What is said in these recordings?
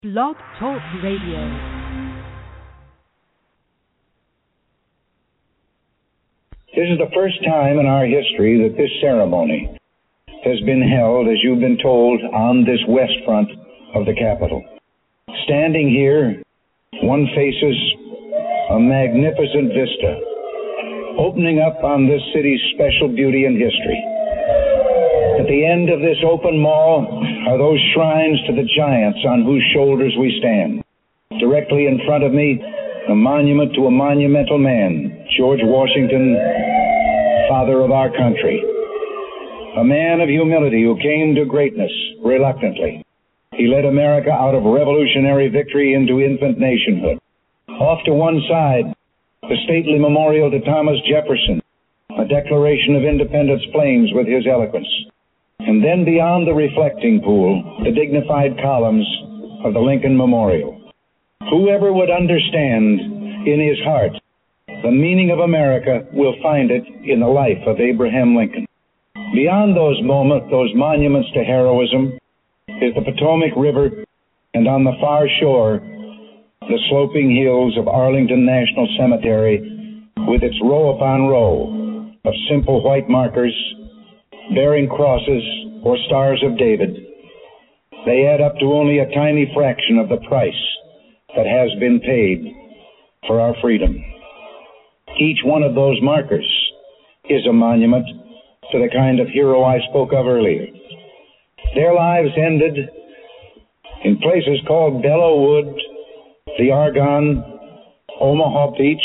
Blog Talk Radio. This is the first time in our history that this ceremony has been held, as you've been told, on this west front of the Capitol. Standing here, one faces a magnificent vista, opening up on this city's special beauty and history. At the end of this open mall are those shrines to the giants on whose shoulders we stand. Directly in front of me, a monument to a monumental man, George Washington, father of our country. A man of humility who came to greatness reluctantly. He led America out of revolutionary victory into infant nationhood. Off to one side, the stately memorial to Thomas Jefferson, a Declaration of Independence flames with his eloquence. And then beyond the reflecting pool, the dignified columns of the Lincoln Memorial. Whoever would understand in his heart the meaning of America will find it in the life of Abraham Lincoln. Beyond those monuments to heroism, is the Potomac River, and on the far shore, the sloping hills of Arlington National Cemetery with its row upon row of simple white markers bearing crosses or stars of David. They add up to only a tiny fraction of the price that has been paid for our freedom. Each one of those markers is a monument to the kind of hero I spoke of earlier. Their lives ended in places called Belleau Wood, the Argonne, Omaha Beach,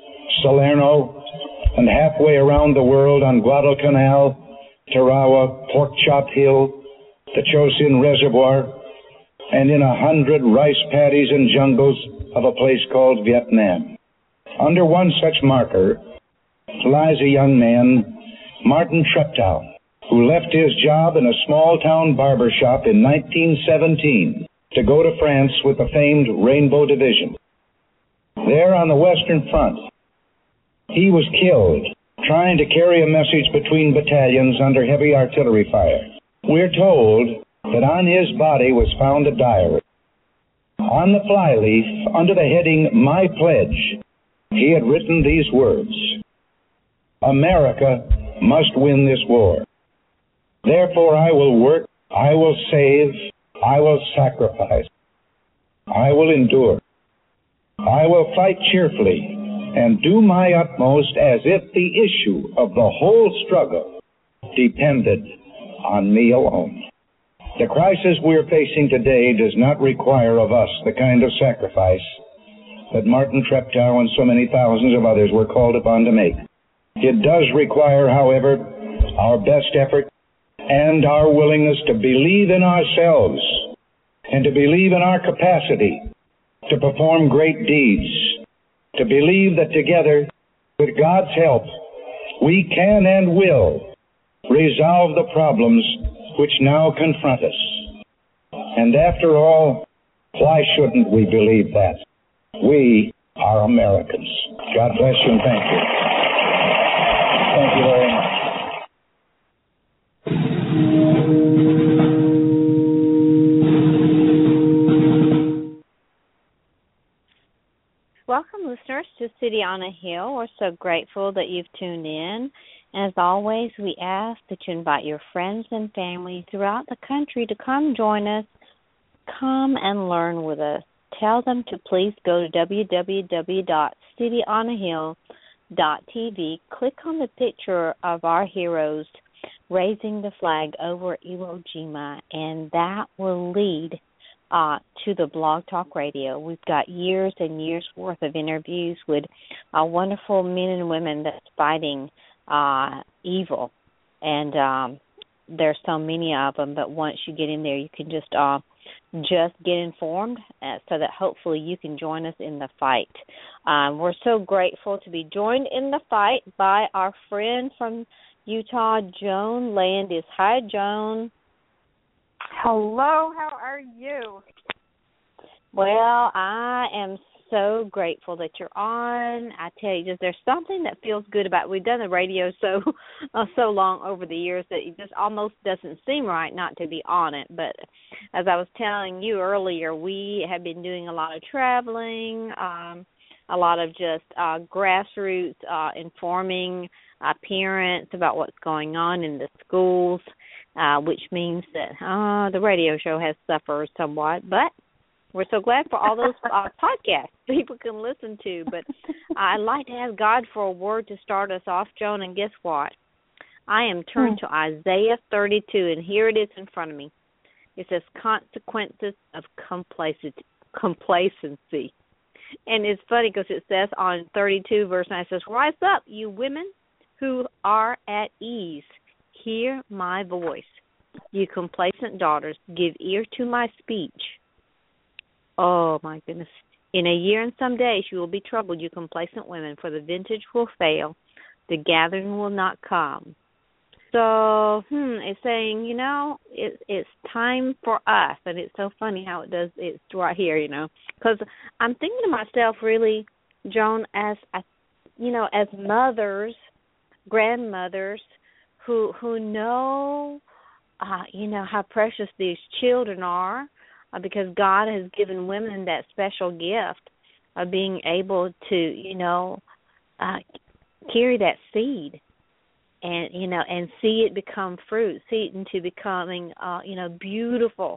Salerno, and halfway around the world on Guadalcanal, Tarawa, Pork Chop Hill, the Chosin Reservoir, and in 100 rice paddies and jungles of a place called Vietnam. Under one such marker lies a young man, Martin Treptow, who left his job in a small-town barber shop in 1917 to go to France with the famed Rainbow Division. There on the Western Front, he was killed trying to carry a message between battalions under heavy artillery fire. We're told that on his body was found a diary. On the flyleaf, under the heading, My Pledge, he had written these words: America must win this war. Therefore I will work, I will save, I will sacrifice, I will endure. I will fight cheerfully and do my utmost as if the issue of the whole struggle depended on me alone. The crisis we're facing today does not require of us the kind of sacrifice that Martin Treptow and so many thousands of others were called upon to make. It does require, however, our best effort and our willingness to believe in ourselves and to believe in our capacity to perform great deeds, to believe that together, with God's help, we can and will resolve the problems which now confront us. And after all, why shouldn't we believe that? We are Americans. God bless you and thank you. Thank you very much. Welcome, listeners, to City on a Hill. We're so grateful that you've tuned in. And as always, we ask that you invite your friends and family throughout the country to come join us, come and learn with us. Tell them to please go to www.cityonahill.tv. Click on the picture of our heroes raising the flag over Iwo Jima, and that will lead to the Blog Talk Radio. We've got years and years worth of interviews with wonderful men and women that's fighting evil, and there's so many of them. But once you get in there, you can just get informed, so that hopefully you can join us in the fight. We're so grateful to be joined in the fight by our friend from Utah, Joan Landis. Hi, Joan. Hello, how are you? Well, I am so grateful that you're on. I tell you, just there's something that feels good about it. We've done the radio so long over the years that it just almost doesn't seem right not to be on it. But as I was telling you earlier, we have been doing a lot of traveling, a lot of just grassroots informing parents about what's going on in the schools, which means that the radio show has suffered somewhat. But we're so glad for all those podcasts people can listen to. But I'd like to ask God for a word to start us off, Joan, and guess what? I am turned to Isaiah 32, and here it is in front of me. It says, consequences of complacency. And it's funny because it says on 32 verse 9, it says, rise up, you women who are at ease. Hear my voice. You complacent daughters, give ear to my speech. Oh, my goodness. In a year and some days you will be troubled, you complacent women, for the vintage will fail. The gathering will not come. So, it's saying, it's time for us. And it's so funny how it does. It's right here, because I'm thinking to myself, really, Joan, as mothers, grandmothers who know, how precious these children are, because God has given women that special gift of being able to, carry that seed and see it become fruit, see it into becoming, beautiful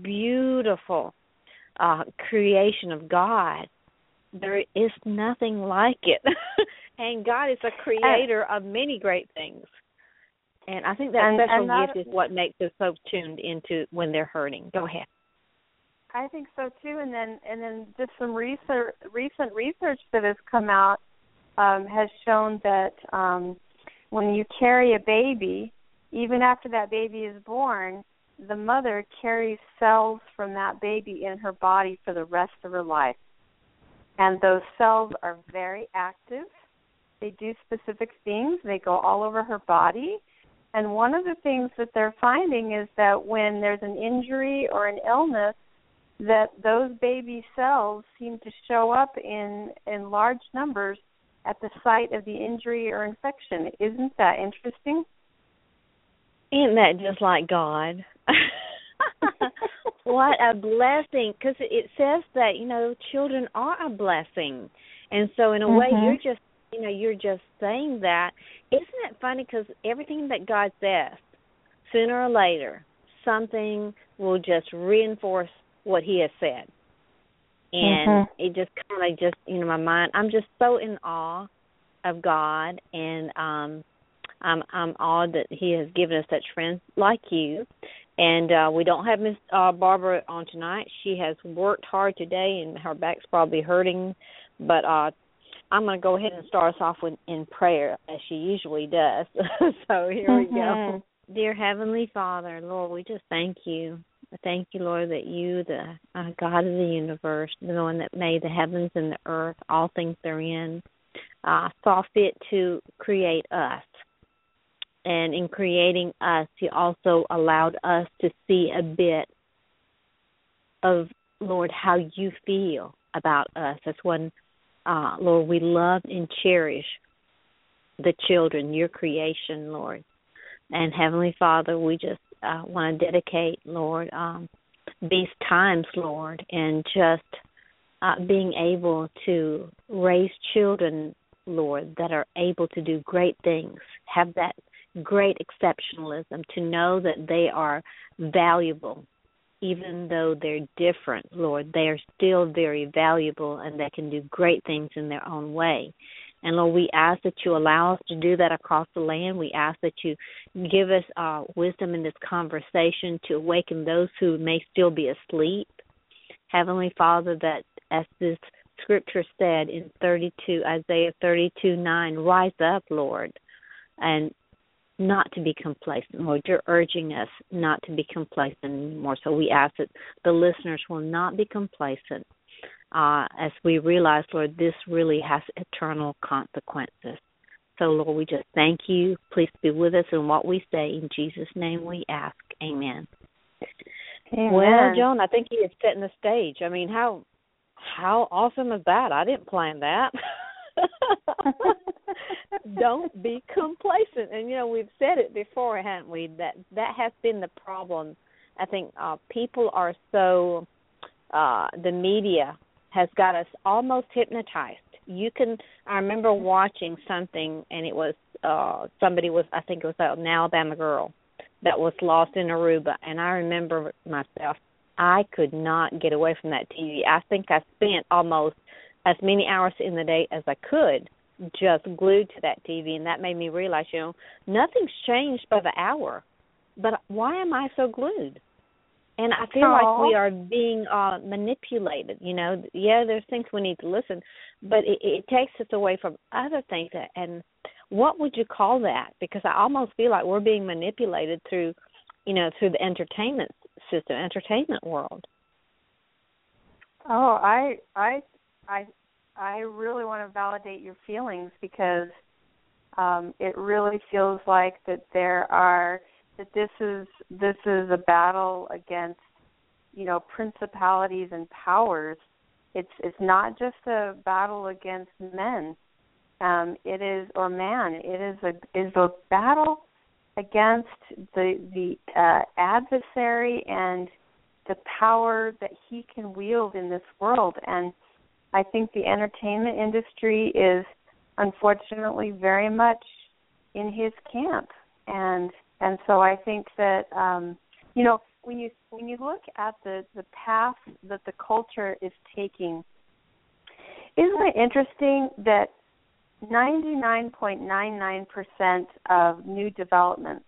creation of God. There is nothing like it. And God is a creator of many great things. And I think that special gift is what makes us so tuned into when they're hurting. Go ahead. I think so too. And then just some recent research that has come out has shown that when you carry a baby, even after that baby is born, the mother carries cells from that baby in her body for the rest of her life. And those cells are very active. They do specific things. They go all over her body. And one of the things that they're finding is that when there's an injury or an illness, that those baby cells seem to show up in large numbers at the site of the injury or infection. Isn't that interesting? Isn't that just like God? What a blessing, because it says that, children are a blessing. And so in a way, you're just saying that. Isn't it funny, because everything that God says, sooner or later, something will just reinforce what he has said. And it just kind of my mind, I'm just so in awe of God, and I'm awed that he has given us such friends like you. And we don't have Miss Barbara on tonight. She has worked hard today, and her back's probably hurting. But I'm going to go ahead and start us off in prayer, as she usually does. So here we go. Dear Heavenly Father, Lord, we just thank you. Thank you, Lord, that you, the God of the universe, the one that made the heavens and the earth, all things therein, saw fit to create us. And in creating us, you also allowed us to see a bit of, Lord, how you feel about us. That's when, Lord, we love and cherish the children, your creation, Lord. And Heavenly Father, we just want to dedicate, Lord, these times, Lord, and just being able to raise children, Lord, that are able to do great things, have that great exceptionalism, to know that they are valuable, even though they're different, Lord. They are still very valuable, and they can do great things in their own way. And, Lord, we ask that you allow us to do that across the land. We ask that you give us wisdom in this conversation to awaken those who may still be asleep. Heavenly Father, that as this scripture said in Isaiah 32:9, rise up, Lord, and not to be complacent. Lord, you're urging us not to be complacent anymore. So we ask that the listeners will not be complacent, as we realize, Lord, this really has eternal consequences. So, Lord, we just thank you. Please be with us in what we say. In Jesus' name we ask. Amen. Amen. Well, Joan, I think he is setting the stage. I mean, how how awesome is that? I didn't plan that. Don't be complacent. And, we've said it before, haven't we, that has been the problem. I think people are so, the media has got us almost hypnotized. I remember watching something, and it was, I think it was an Alabama girl that was lost in Aruba, and I remember myself, I could not get away from that TV. I think I spent almost as many hours in the day as I could just glued to that TV, and that made me realize, nothing's changed by the hour, but why am I so glued? And I feel like we are being manipulated, Yeah, there's things we need to listen, but it takes us away from other things. And what would you call that? Because I almost feel like we're being manipulated through the entertainment system, entertainment world. Oh, I really want to validate your feelings, because it really feels like that this is a battle against, principalities and powers. It's not just a battle against men. It is a battle against the adversary and the power that he can wield in this world. And I think the entertainment industry is unfortunately very much in his camp. And so I think that when you look at the path that the culture is taking, isn't it interesting that 99.99% of new developments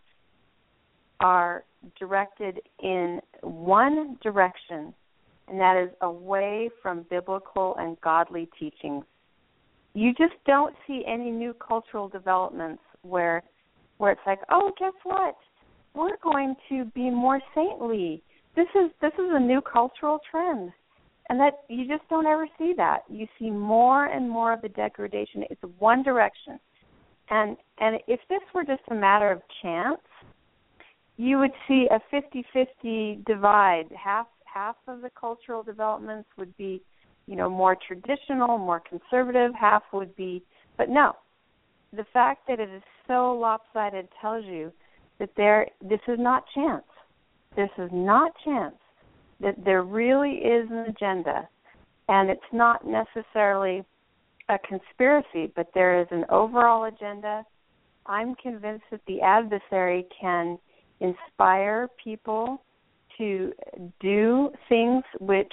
are directed in one direction, and that is away from biblical and godly teachings. You just don't see any new cultural developments where it's like, oh, guess what? We're going to be more saintly. This is a new cultural trend. And that you just don't ever see that. You see more and more of the degradation. It's one direction. And if this were just a matter of chance, you would see a 50-50 divide. Half of the cultural developments would be, more traditional, more conservative. Half would be, but no. The fact that it is so lopsided tells you that this is not chance. This is not chance. That there really is an agenda, and it's not necessarily a conspiracy, but there is an overall agenda. I'm convinced that the adversary can inspire people to do things which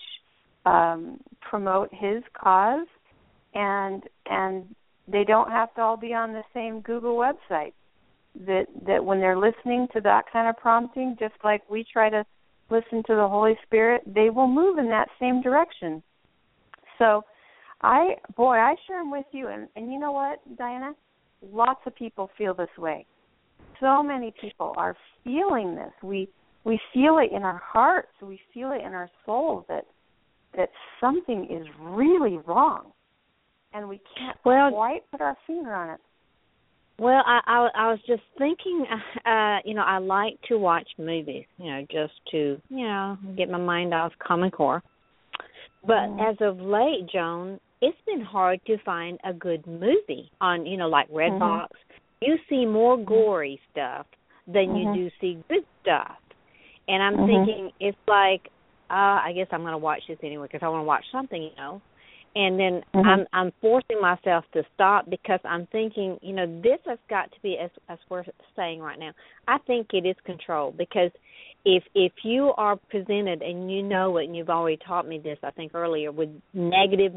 promote his cause, and they don't have to all be on the same Google website. That when they're listening to that kind of prompting, just like we try to listen to the Holy Spirit, they will move in that same direction. So, I share them with you, and you know what, Diana? Lots of people feel this way. So many people are feeling this. We feel it in our hearts. We feel it in our souls that something is really wrong, and we can't quite put our finger on it. Well, I was just thinking, I like to watch movies, just to, get my mind off Common Core. But as of late, Joan, it's been hard to find a good movie on, like Redbox. You see more gory stuff than you do see good stuff. And I'm thinking, it's like, I guess I'm going to watch this anyway because I want to watch something, And then I'm forcing myself to stop because I'm thinking, this has got to be, as we're saying right now, I think it is controlled, because if you are presented and you know it, and you've already taught me this, I think earlier, with negative,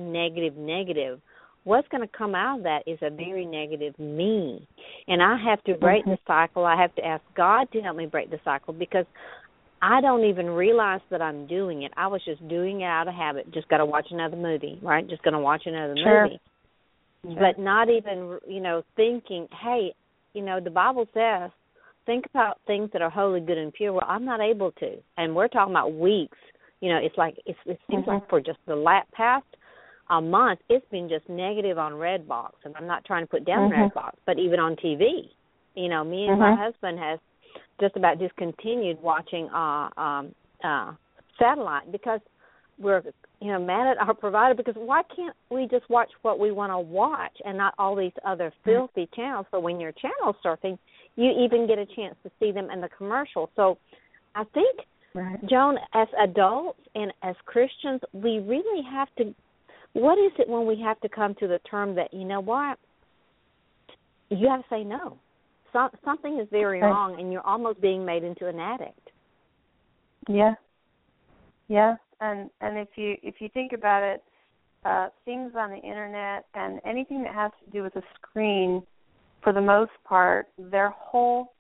what's going to come out of that is a very negative me. And I have to break the cycle. I have to ask God to help me break the cycle, because I don't even realize that I'm doing it. I was just doing it out of habit. Just got to watch another movie, right? Just going to watch another movie. But not even, thinking, hey, the Bible says, think about things that are holy, good, and pure. Well, I'm not able to. And we're talking about weeks. It's like, it seems like for just the past a month, it's been just negative on Redbox. And I'm not trying to put down Redbox, but even on TV. Me and my husband has just about discontinued watching satellite, because we're mad at our provider, because why can't we just watch what we want to watch and not all these other filthy channels? So when you're channel surfing, you even get a chance to see them in the commercial. So I think, Joan, as adults and as Christians, we really have to, what is it when we have to come to the term that, you know what, you have to say no. Something is very wrong, and you're almost being made into an addict. Yeah. Yeah, and if you think about it, things on the internet and anything that has to do with a screen, for the most part, their whole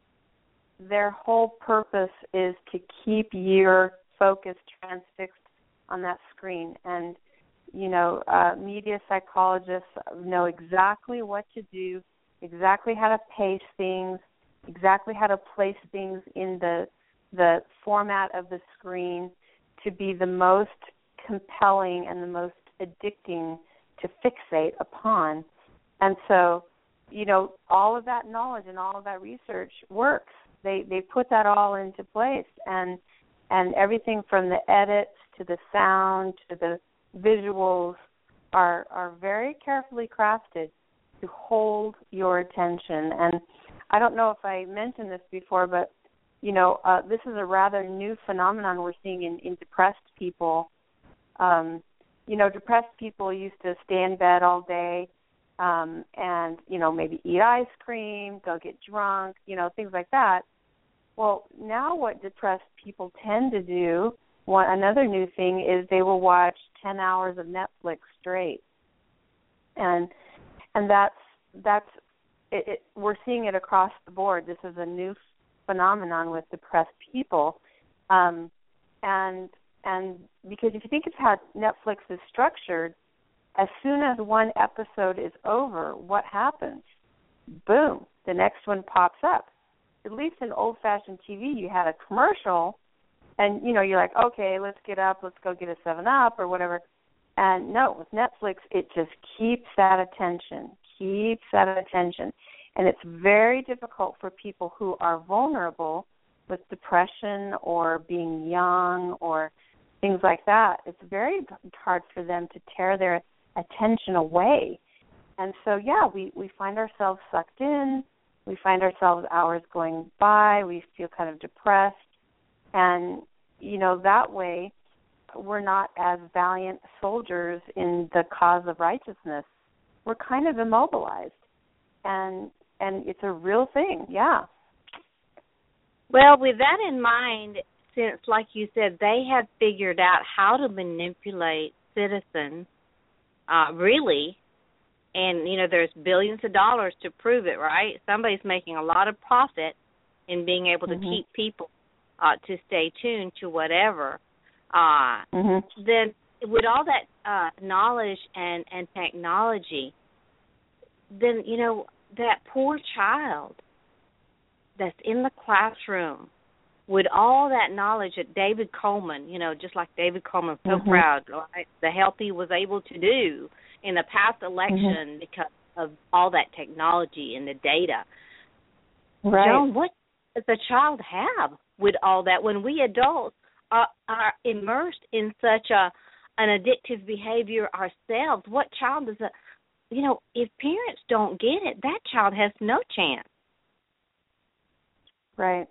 purpose is to keep your focus transfixed on that screen. And media psychologists know exactly what to do, exactly how to pace things, exactly how to place things in the format of the screen to be the most compelling and the most addicting to fixate upon. And so, all of that knowledge and all of that research works. They put that all into place, and everything from the edits to the sound to the visuals are very carefully crafted to hold your attention. And I don't know if I mentioned this before, but this is a rather new phenomenon we're seeing in depressed people. Depressed people used to stay in bed all day and, maybe eat ice cream, go get drunk, things like that. Well, now what depressed people tend to do, another new thing, is they will watch 10 hours of Netflix straight. And that's it. We're seeing it across the board. This is a new phenomenon with depressed people, and because if you think of how Netflix is structured, as soon as one episode is over, what happens? Boom, the next one pops up. At least in old-fashioned TV, you had a commercial, and you're like, okay, let's get up, let's go get a 7-Up or whatever. And no, with Netflix, it just keeps that attention. And it's very difficult for people who are vulnerable with depression or being young or things like that. It's very hard for them to tear their attention away. And so, we find ourselves sucked in. We find ourselves hours going by. We feel kind of depressed. And, that way we're not as valiant soldiers in the cause of righteousness. We're kind of immobilized. And it's a real thing, yeah. Well, with that in mind, since, like you said, they have figured out how to manipulate citizens, really, and, there's billions of dollars to prove it, right? Somebody's making a lot of profit in being able to keep people to stay tuned to whatever. Then with all that knowledge and technology, then, that poor child that's in the classroom with all that knowledge that David Coleman, just like David Coleman, so proud, right, the help he was able to do in the past election because of all that technology and the data. Right. Joan, what does the child have with all that when we adults are immersed in such an addictive behavior ourselves? What child does if parents don't get it, that child has no chance. Right.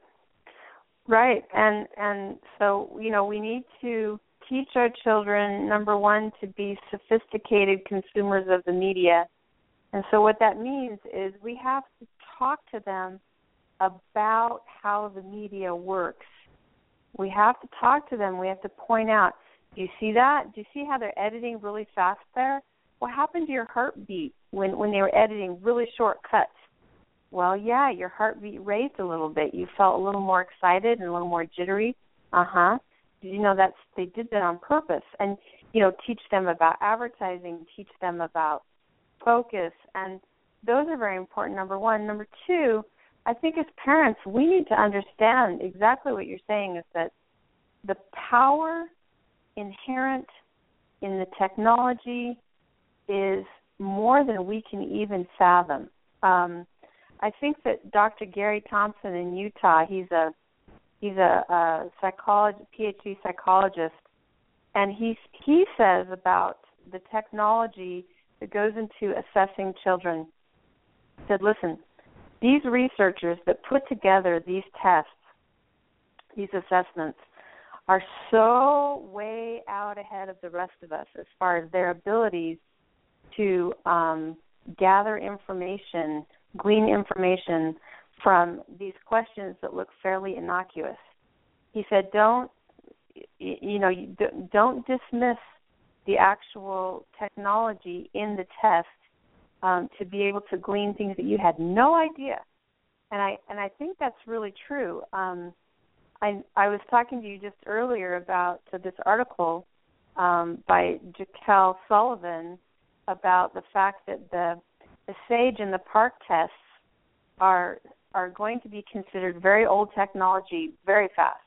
And so, we need to teach our children, number one, to be sophisticated consumers of the media. And so what that means is we have to talk to them about how the media works. We have to talk to them. We have to point out, do you see that? Do you see how they're editing really fast there? What happened to your heartbeat when they were editing really short cuts? Well, yeah, your heartbeat raised a little bit. You felt a little more excited and a little more jittery. Did you know they did that on purpose? And, teach them about advertising, teach them about focus. And those are very important, number one. Number two, I think as parents, we need to understand exactly what you're saying, is that the power inherent in the technology is more than we can even fathom. I think that Dr. Gary Thompson in Utah, he's a PhD psychologist, And he says about the technology that goes into assessing children, he said, listen, these researchers that put together these tests, these assessments, are so way out ahead of the rest of us as far as their abilities to gather information, glean information from these questions that look fairly innocuous. He said, don't dismiss the actual technology in the test to be able to glean things that you had no idea. And I think that's really true. I was talking to you just earlier about this article by Jaquel Sullivan about the fact that the SAGE and the PARCC tests are going to be considered very old technology very fast.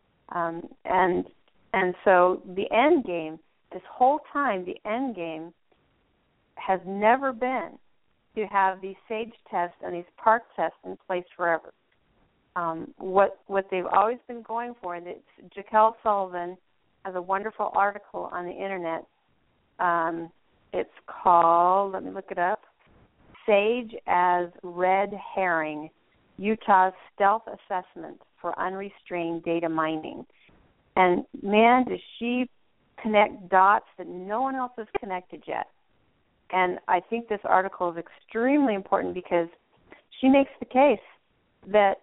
And so the end game, this whole time, the end game has never been to have these SAGE tests and these PARCC tests in place forever. What they've always been going for, and it's Jaquel Sullivan has a wonderful article on the internet. It's called, let me look it up, SAGE as Red Herring, Utah's Stealth Assessment for Unrestrained Data Mining. And man, does she connect dots that no one else has connected yet. And I think this article is extremely important because she makes the case that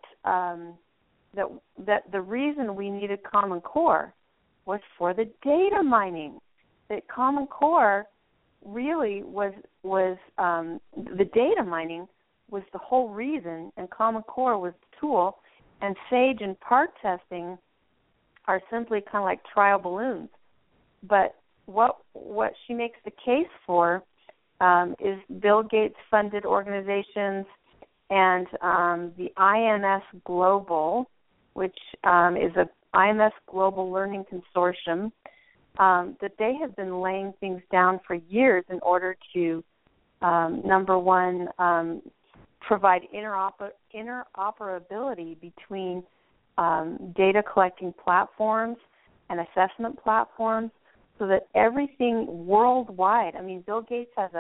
that the reason we needed Common Core was for the data mining. That Common Core really was the data mining was the whole reason, and Common Core was the tool, and SAGE and PARCC testing are simply kind of like trial balloons. But what she makes the case for is Bill Gates funded organizations and the IMS Global, which is a IMS Global Learning Consortium, that they have been laying things down for years in order to, number one, provide interoperability between data collecting platforms and assessment platforms, so that everything worldwide. I mean, Bill Gates has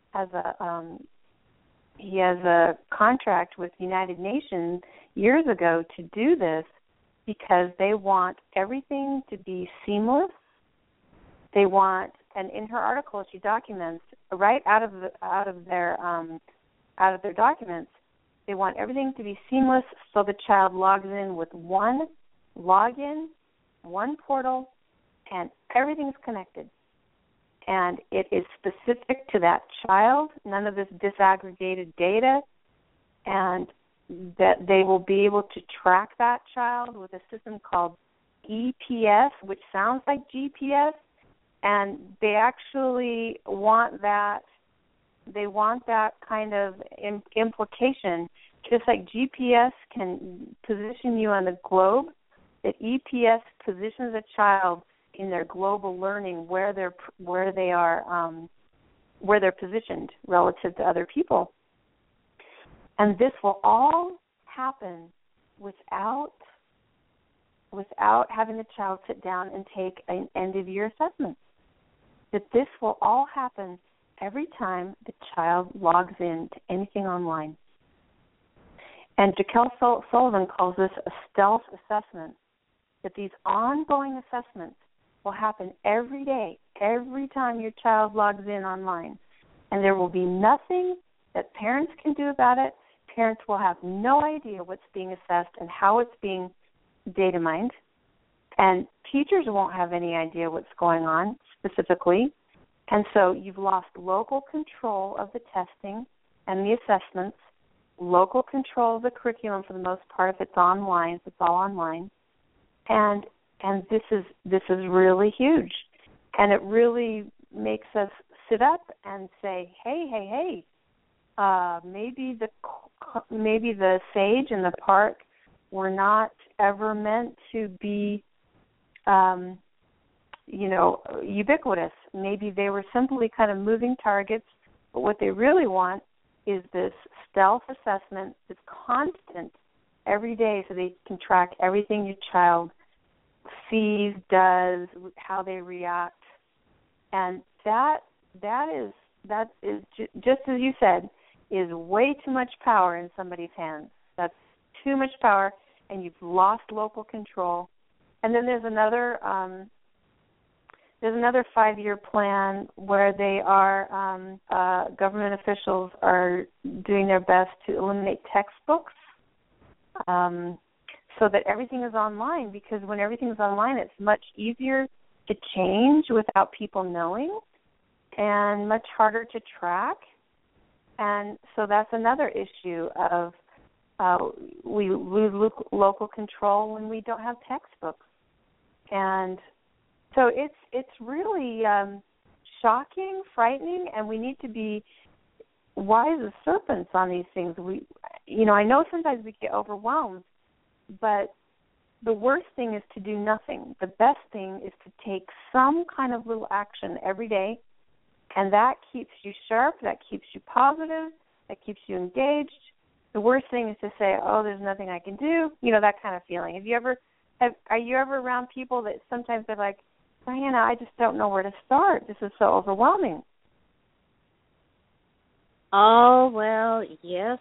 a contract with the United Nations years ago to do this because they want everything to be seamless. They want, and in her article, she documents right out of their documents. They want everything to be seamless, so the child logs in with one login, one portal, and everything's connected. And it is specific to that child, none of this disaggregated data, and that they will be able to track that child with a system called EPS, which sounds like GPS, and they actually want that. They want that kind of implication, just like GPS can position you on the globe, that EPS positions a child in their global learning where they're positioned relative to other people. And this will all happen without having the child sit down and take an end-of-year assessment. That this will all happen every time the child logs in to anything online. And Jaquel Sullivan calls this a stealth assessment, that these ongoing assessments will happen every day, every time your child logs in online. And there will be nothing that parents can do about it. Parents will have no idea what's being assessed and how it's being data mined. And teachers won't have any idea what's going on specifically. And so you've lost local control of the testing and the assessments, local control of the curriculum for the most part if it's online, if it's all online. And this is really huge. And it really makes us sit up and say, hey, maybe the SAGE and the PARCC were not ever meant to be ubiquitous. Maybe they were simply kind of moving targets, but what they really want is this stealth assessment that's constant every day so they can track everything your child sees, does, how they react, and that is just as you said, is way too much power in somebody's hands. That's too much power, and you've lost local control. And then there's another 5-year plan where they are government officials are doing their best to eliminate textbooks, so that everything is online. Because when everything is online, it's much easier to change without people knowing, and much harder to track. And so that's another issue of we lose local control when we don't have textbooks. And so it's really shocking, frightening, and we need to be wise as serpents on these things. I know sometimes we get overwhelmed, but the worst thing is to do nothing. The best thing is to take some kind of little action every day, and that keeps you sharp, that keeps you positive, that keeps you engaged. The worst thing is to say, oh, there's nothing I can do, that kind of feeling. Are you ever around people that sometimes they're like, Diana, I just don't know where to start. This is so overwhelming. Oh, well, yes.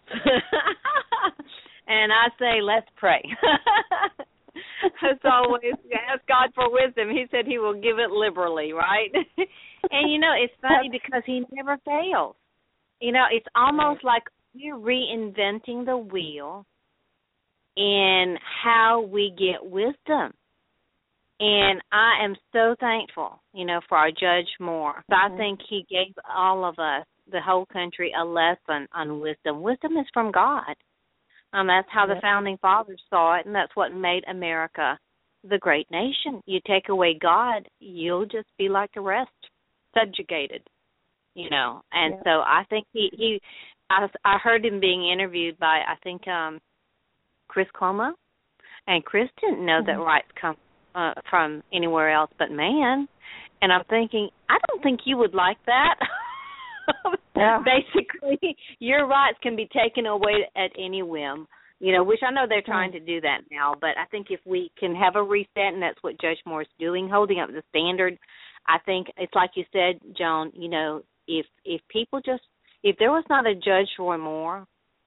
And I say, let's pray. As always, ask God for wisdom. He said he will give it liberally, right? And, it's funny because he never fails. It's almost like we're reinventing the wheel in how we get wisdom. And I am so thankful, for our Judge Moore. I think he gave all of us, the whole country, a lesson on wisdom. Wisdom is from God. That's how the Founding Fathers saw it, and that's what made America the great nation. You take away God, you'll just be like the rest, subjugated, And so I think I heard him being interviewed by, I think, Chris Cuomo, and Chris didn't know that rights come from anywhere else but man. And I'm thinking, I don't think you would like that. Basically, your rights can be taken away at any whim, which I know they're trying to do that now. But I think if we can have a reset, and that's what Judge Moore is doing, holding up the standard, I think it's like you said, Joan, if people just, if there was not a Judge Roy Moore,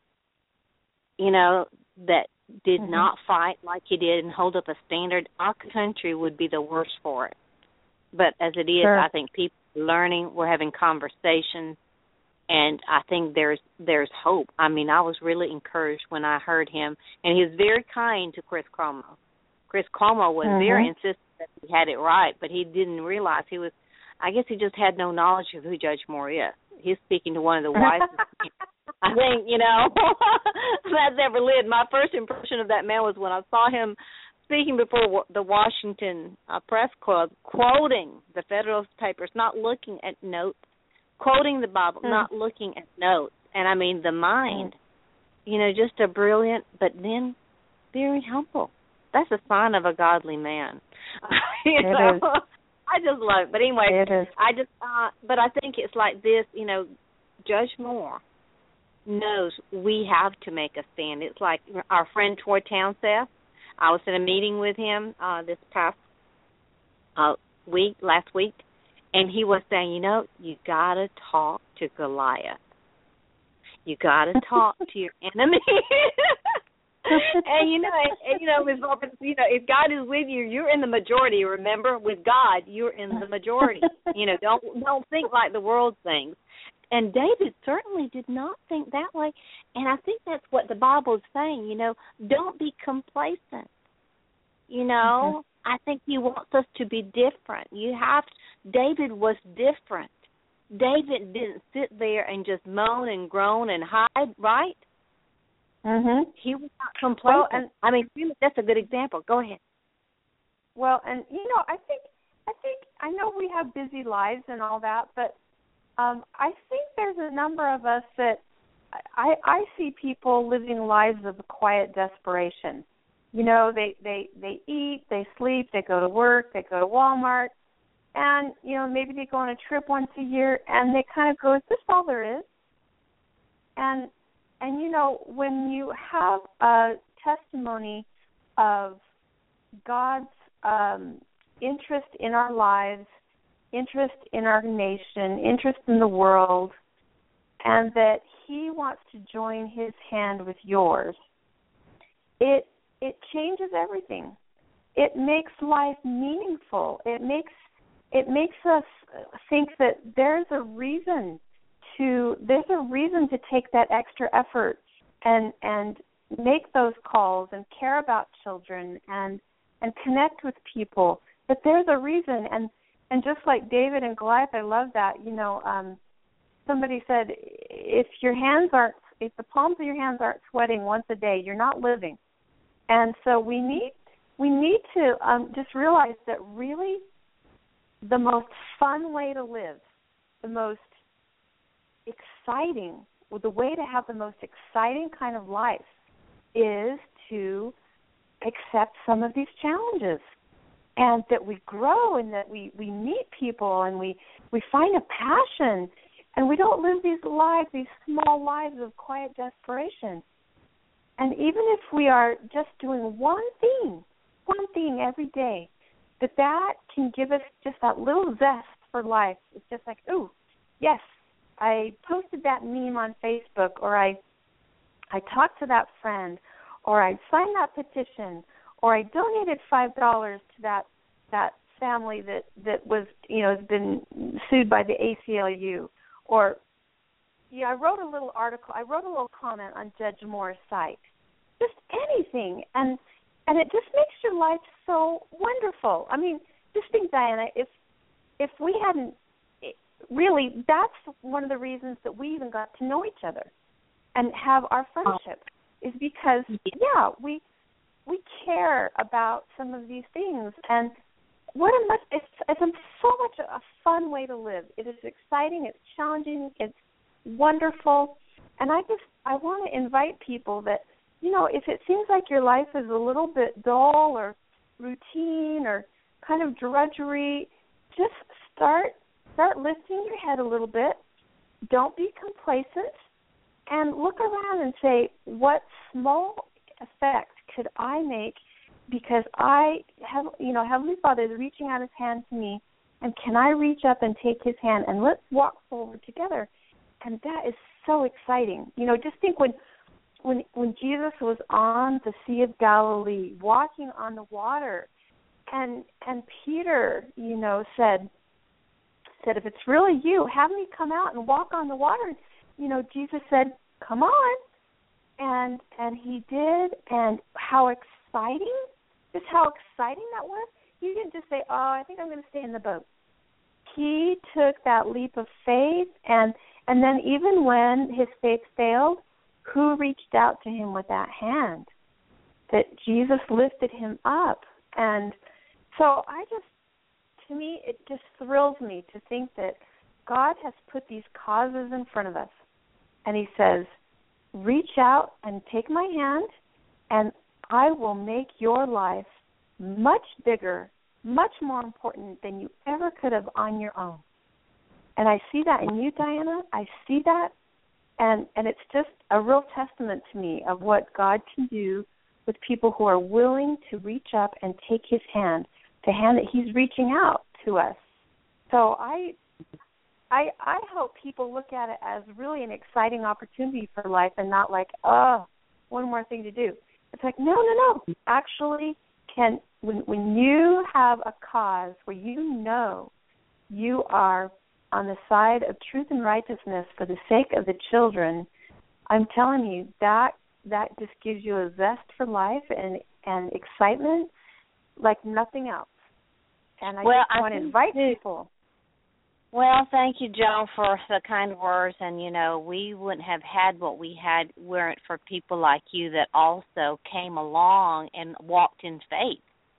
that did not fight like he did and hold up a standard, our country would be the worse for it. But as it is, I think people are learning, we're having conversations, and I think there's hope. I mean, I was really encouraged when I heard him, and he was very kind to Chris Cuomo. Chris Cuomo was very insistent that he had it right, but he didn't realize I guess he just had no knowledge of who Judge Moore is. He's speaking to one of the wisest people I think, that's ever lived. My first impression of that man was when I saw him speaking before the Washington Press Club, quoting the Federalist Papers, not looking at notes, quoting the Bible, not looking at notes. And, I mean, the mind, just a brilliant, but then very humble. That's a sign of a godly man. It is. I just love it. But anyway, it is. But I think it's like this, Judge Moore knows we have to make a stand. It's like our friend Troy Townsend. I was in a meeting with him this past last week, and he was saying, you got to talk to Goliath. You got to talk to your enemy. And if God is with you, you're in the majority. Remember, with God, you're in the majority. Don't think like the world thinks. And David certainly did not think that way. And I think that's what the Bible is saying. Don't be complacent. I think He wants us to be different. David was different. David didn't sit there and just moan and groan and hide, right? He was not complacent. Well, really, that's a good example. Go ahead. Well, and I think I know we have busy lives and all that, but I think there's a number of us that I see people living lives of quiet desperation. They eat, they sleep, they go to work, they go to Walmart, and maybe they go on a trip once a year, and they kind of go, "Is this all there is?" And when you have a testimony of God's interest in our lives, interest in our nation, interest in the world, and that he wants to join his hand with yours, it changes everything. It makes life meaningful. It makes us think that there's a reason to take that extra effort and make those calls and care about children and connect with people. That there's a reason, and just like David and Goliath, I love that. Somebody said if the palms of your hands aren't sweating once a day, you're not living. And so we need to just realize that really the most fun way to live, the most exciting, the way to have the most exciting kind of life is to accept some of these challenges, and that we grow, and that we meet people, and we find a passion, and we don't live these small lives of quiet desperation. And even if we are just doing one thing every day, that can give us just that little zest for life. It's just like, ooh, yes, I posted that meme on Facebook, or I talked to that friend, or I signed that petition, or I donated $5 to that family that was, has been sued by the ACLU, or I wrote a little article, I wrote a little comment on Judge Moore's site. Just anything, and it just makes your life so wonderful. I mean, just think, Diana, if we hadn't, really, that's one of the reasons that we even got to know each other and have our friendship, is because, we care about some of these things. And it's so much a fun way to live. It is exciting, it's challenging, it's wonderful. And I want to invite people that, if it seems like your life is a little bit dull or routine or kind of drudgery, just start lifting your head a little bit. Don't be complacent, and look around and say, what small effect could I make, because I have, Heavenly Father is reaching out his hand to me, and can I reach up and take his hand, and let's walk forward together. And that is so exciting. Just think when Jesus was on the Sea of Galilee, walking on the water, and Peter, said, if it's really you, have me come out and walk on the water. Jesus said, come on. And he did, and how exciting that was. He didn't just say, I think I'm going to stay in the boat. He took that leap of faith, and then even when his faith failed, who reached out to him with that hand? That Jesus lifted him up. And so to me, it just thrills me to think that God has put these causes in front of us. And he says, reach out and take my hand, and I will make your life much bigger, much more important than you ever could have on your own. And I see that in you, Diana. I see that. And it's just a real testament to me of what God can do with people who are willing to reach up and take his hand, the hand that he's reaching out to us. So I hope people look at it as really an exciting opportunity for life, and not like, one more thing to do. It's like, no. Actually, when you have a cause where you are on the side of truth and righteousness for the sake of the children, I'm telling you, that just gives you a zest for life and excitement like nothing else. And I want to invite people. Well, thank you, Joan, for the kind words. And, we wouldn't have had what we had weren't for people like you that also came along and walked in faith.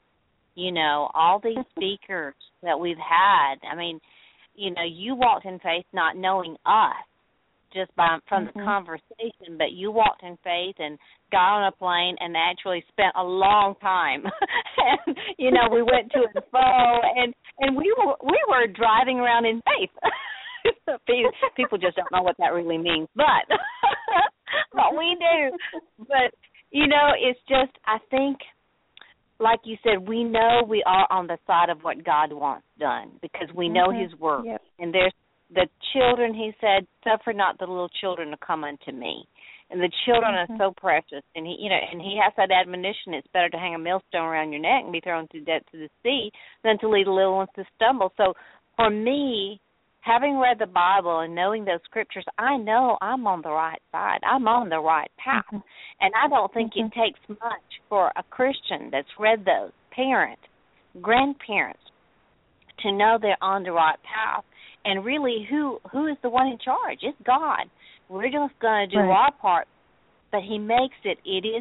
All these speakers that we've had, I mean, you walked in faith not knowing us just from the conversation, but you walked in faith and got on a plane and actually spent a long time. And, we went to and fro, and we were driving around in faith. People just don't know what that really means, but we do. But, it's just, I think like you said, we know we are on the side of what God wants done because we know His word. Yep. And there's the children, He said, suffer not the little children to come unto me. And the children are so precious. And He has that admonition, it's better to hang a millstone around your neck and be thrown to death to the sea than to lead little ones to stumble. So for me, having read the Bible and knowing those scriptures, I know I'm on the right side. I'm on the right path. And I don't think it takes much for a Christian that's read those, parent, grandparents, to know they're on the right path. And really, who is the one in charge? It's God. We're just going to do our part. But He makes it is,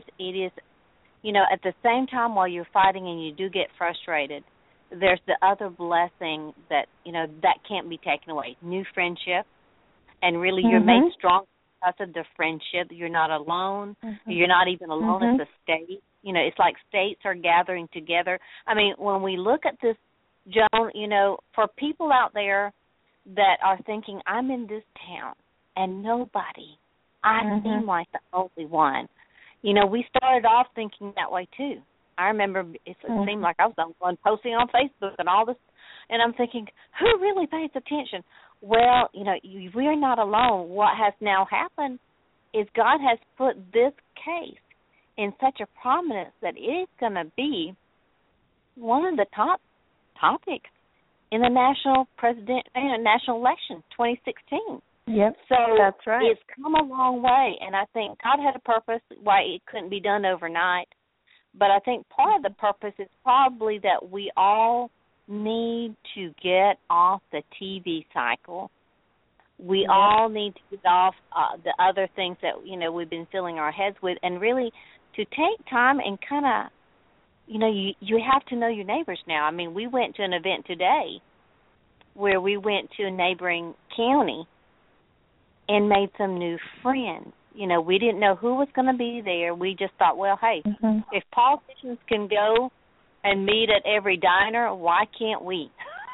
at the same time while you're fighting and you do get frustrated, there's the other blessing that, that can't be taken away. New friendship. And really you're made strong because of the friendship. You're not alone. You're not even alone as a state. It's like states are gathering together. I mean, when we look at this, Joan, for people out there that are thinking, I'm in this town and nobody, I seem like the only one. We started off thinking that way too. I remember it seemed like I was the one posting on Facebook and all this, and I'm thinking, who really pays attention? Well, we're not alone. What has now happened is God has put this case in such a prominence that it is going to be one of the top topics in the national election, 2016. Yep, so that's right. It's come a long way, and I think God had a purpose why it couldn't be done overnight. But I think part of the purpose is probably that we all need to get off the TV cycle. We all need to get off the other things that, we've been filling our heads with, and really to take time and kind of, you have to know your neighbors now. I mean, we went to an event today where we went to a neighboring county and made some new friends. We didn't know who was going to be there. We just thought, well, hey, if politicians can go and meet at every diner, why can't we?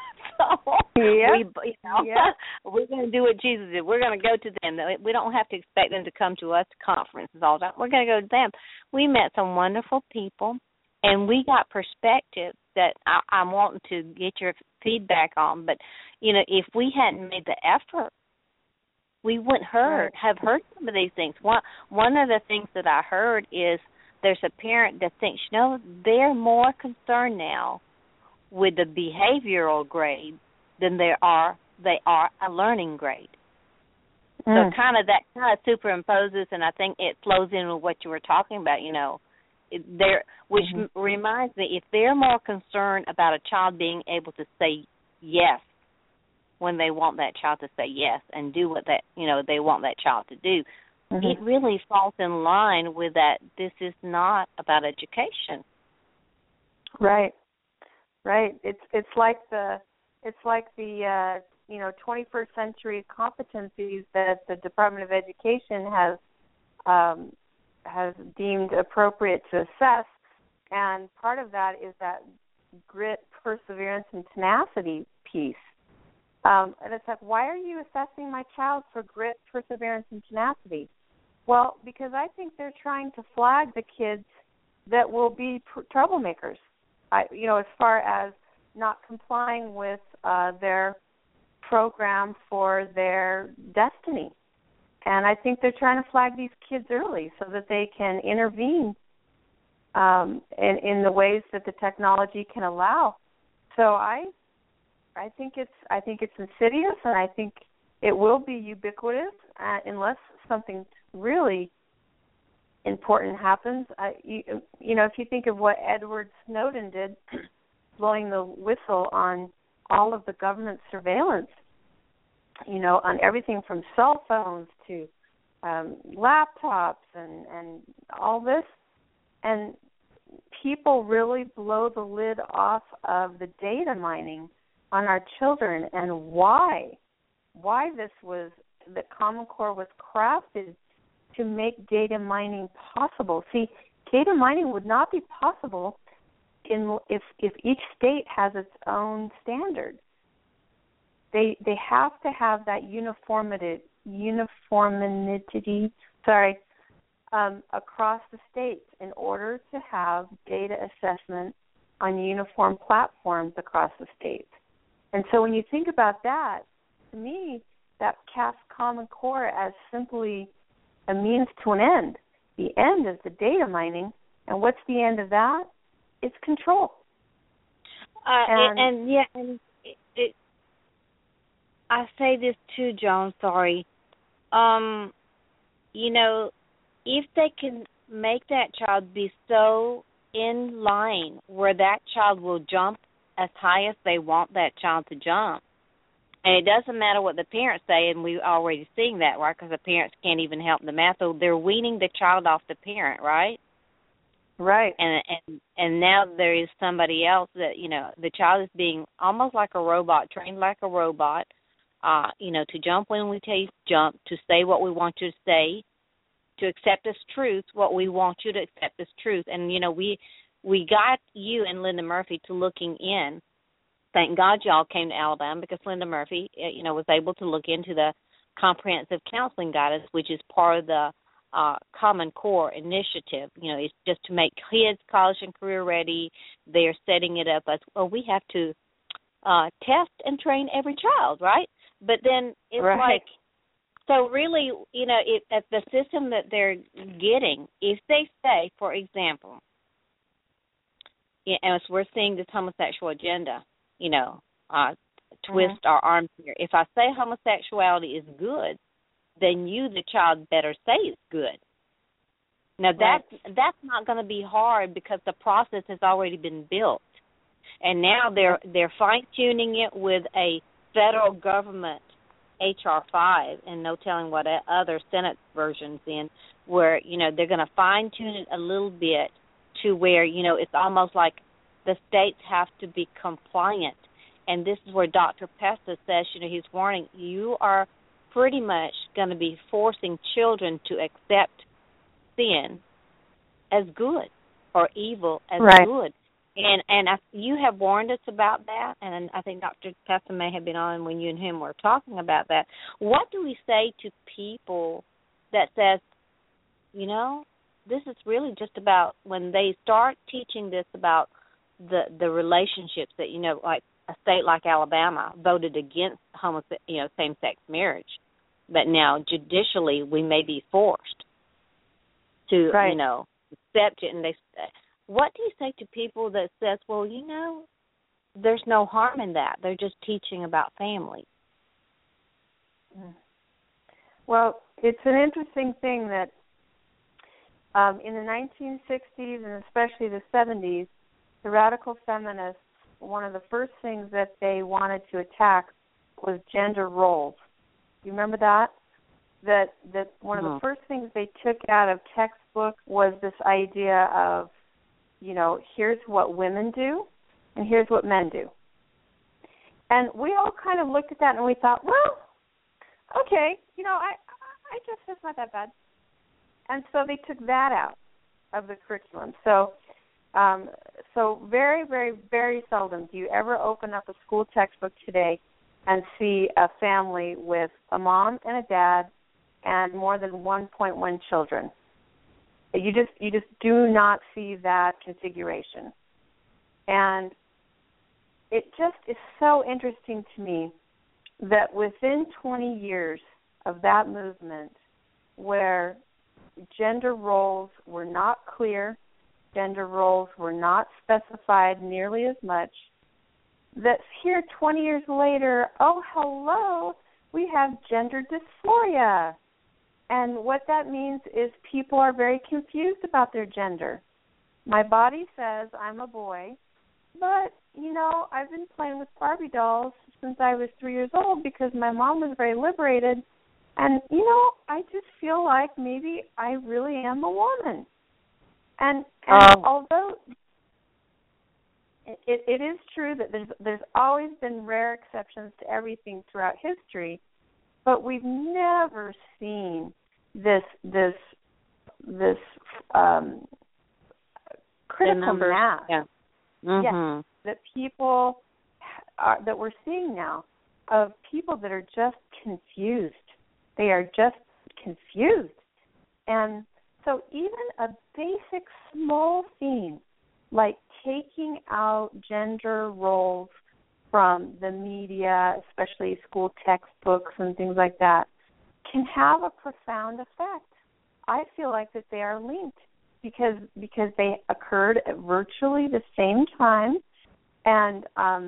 We're going to do what Jesus did. We're going to go to them. We don't have to expect them to come to us to conferences all the time. We're going to go to them. We met some wonderful people, and we got perspective that I'm wanting to get your feedback on. But, if we hadn't made the effort, we wouldn't have heard some of these things. One of the things that I heard is there's a parent that thinks, they're more concerned now with the behavioral grade than they are a learning grade. So that superimposes, and I think it flows in with what you were talking about, which reminds me, if they're more concerned about a child being able to say yes when they want that child to say yes and do what they want that child to do, it really falls in line with that. This is not about education. Right. It's like the 21st century competencies that the Department of Education has deemed appropriate to assess, and part of that is that grit, perseverance, and tenacity piece. And it's like, why are you assessing my child for grit, perseverance, and tenacity? Well, because I think they're trying to flag the kids that will be troublemakers, as far as not complying with their program for their destiny. And I think they're trying to flag these kids early so that they can intervene in the ways that the technology can allow. So I think it's insidious, and I think it will be ubiquitous unless something really important happens. If you think of what Edward Snowden did, blowing the whistle on all of the government surveillance, on everything from cell phones to laptops and all this, and people really blow the lid off of the data mining on our children, and why that Common Core was crafted to make data mining possible. See, data mining would not be possible if each state has its own standard. They have to have that uniformity. across the states in order to have data assessment on uniform platforms across the states. And so when you think about that, to me, that casts Common Core as simply a means to an end. The end is the data mining, and what's the end of that? It's control. I say this too, Joan. Sorry. If they can make that child be so in line where that child will jump as high as they want that child to jump, and it doesn't matter what the parents say, and we're already seeing that, right? Because the parents can't even help the math, so they're weaning the child off the parent, right? Right. And now there is somebody else that, the child is being almost like a robot, trained like a robot, to jump when we tell you to jump, to say what we want you to say, to accept as truth what we want you to accept as truth. And, we got you and Linda Murphy to looking in. Thank God y'all came to Alabama, because Linda Murphy, was able to look into the comprehensive counseling guidance, which is part of the Common Core initiative. It's just to make kids college and career ready. They're setting it up as, we have to test and train every child, right? But then it's like, so really, at the system that they're getting, if they say, for example, as we're seeing this homosexual agenda, twist our arms here. If I say homosexuality is good, then you, the child, better say it's good. Now, that's not going to be hard, because the process has already been built. And now they're fine-tuning it with a federal government H.R. 5, and no telling what other Senate versions in, where, they're going to fine-tune it a little bit to where, it's almost like the states have to be compliant. And this is where Dr. Pesta says, he's warning, you are pretty much going to be forcing children to accept sin as good or evil as good. And you have warned us about that, and I think Dr. Pesta may have been on when you and him were talking about that. What do we say to people that says, this is really just about when they start teaching this about the relationships that, like a state like Alabama voted against same-sex marriage, but now judicially we may be forced to, accept it. And what do you say to people that says, well, there's no harm in that. They're just teaching about family. Well, it's an interesting thing that in the 1960s and especially the 70s, the radical feminists, one of the first things that they wanted to attack was gender roles. You remember that? That one of the first things they took out of textbooks was this idea of, here's what women do and here's what men do. And we all kind of looked at that and we thought, well, okay, I guess that's not that bad. And so they took that out of the curriculum. So very, very, very seldom do you ever open up a school textbook today and see a family with a mom and a dad and more than 1.1 children. You just do not see that configuration. And it just is so interesting to me that within 20 years of that movement, where gender roles were not clear, gender roles were not specified nearly as much, that here 20 years later, oh, hello, we have gender dysphoria. And what that means is people are very confused about their gender. My body says I'm a boy, but, I've been playing with Barbie dolls since I was 3 years old because my mom was very liberated. And, I just feel like maybe I really am a woman. And although it is true that there's always been rare exceptions to everything throughout history, but we've never seen this critical mass. Yeah. Mm-hmm. Yes, that people that we're seeing now of people that are just confused. They are just confused. And So even a basic small thing like taking out gender roles from the media, especially school textbooks and things like that, can have a profound effect. I feel like that they are linked because they occurred at virtually the same time, and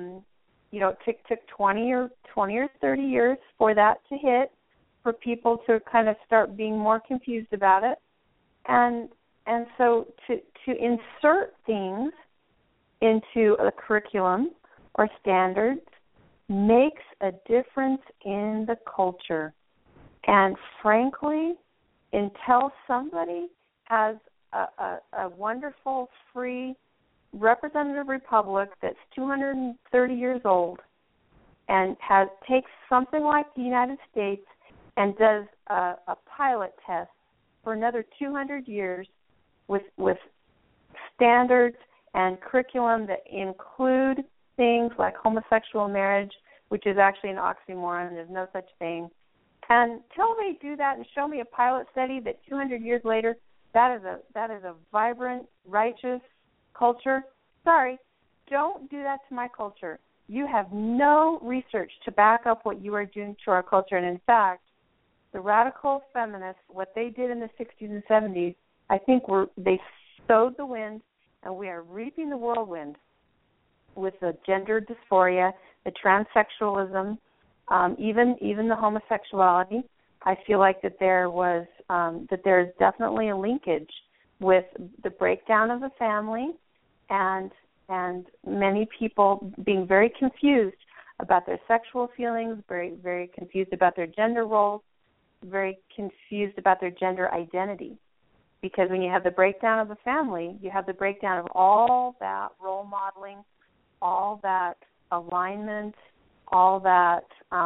it took 20 or 30 years for that to hit, for people to kind of start being more confused about it, and so to insert things into a curriculum or standards makes a difference in the culture. And frankly, until somebody has a wonderful, free, representative republic that's 230 years old and takes something like the United States and does a pilot test for another 200 years with standards and curriculum that include things like homosexual marriage, which is actually an oxymoron, there's no such thing. And until they do that and show me a pilot study that 200 years later, that is a vibrant, righteous culture, sorry, don't do that to my culture. You have no research to back up what you are doing to our culture. And in fact, the radical feminists, what they did in the 60s and 70s, I think they sowed the wind, and we are reaping the whirlwind with the gender dysphoria, the transsexualism, even the homosexuality. I feel like that there's definitely a linkage with the breakdown of the family and many people being very confused about their sexual feelings, very, very confused about their gender roles, very confused about their gender identity. Because when you have the breakdown of the family, you have the breakdown of all that role modeling, all that alignment, all that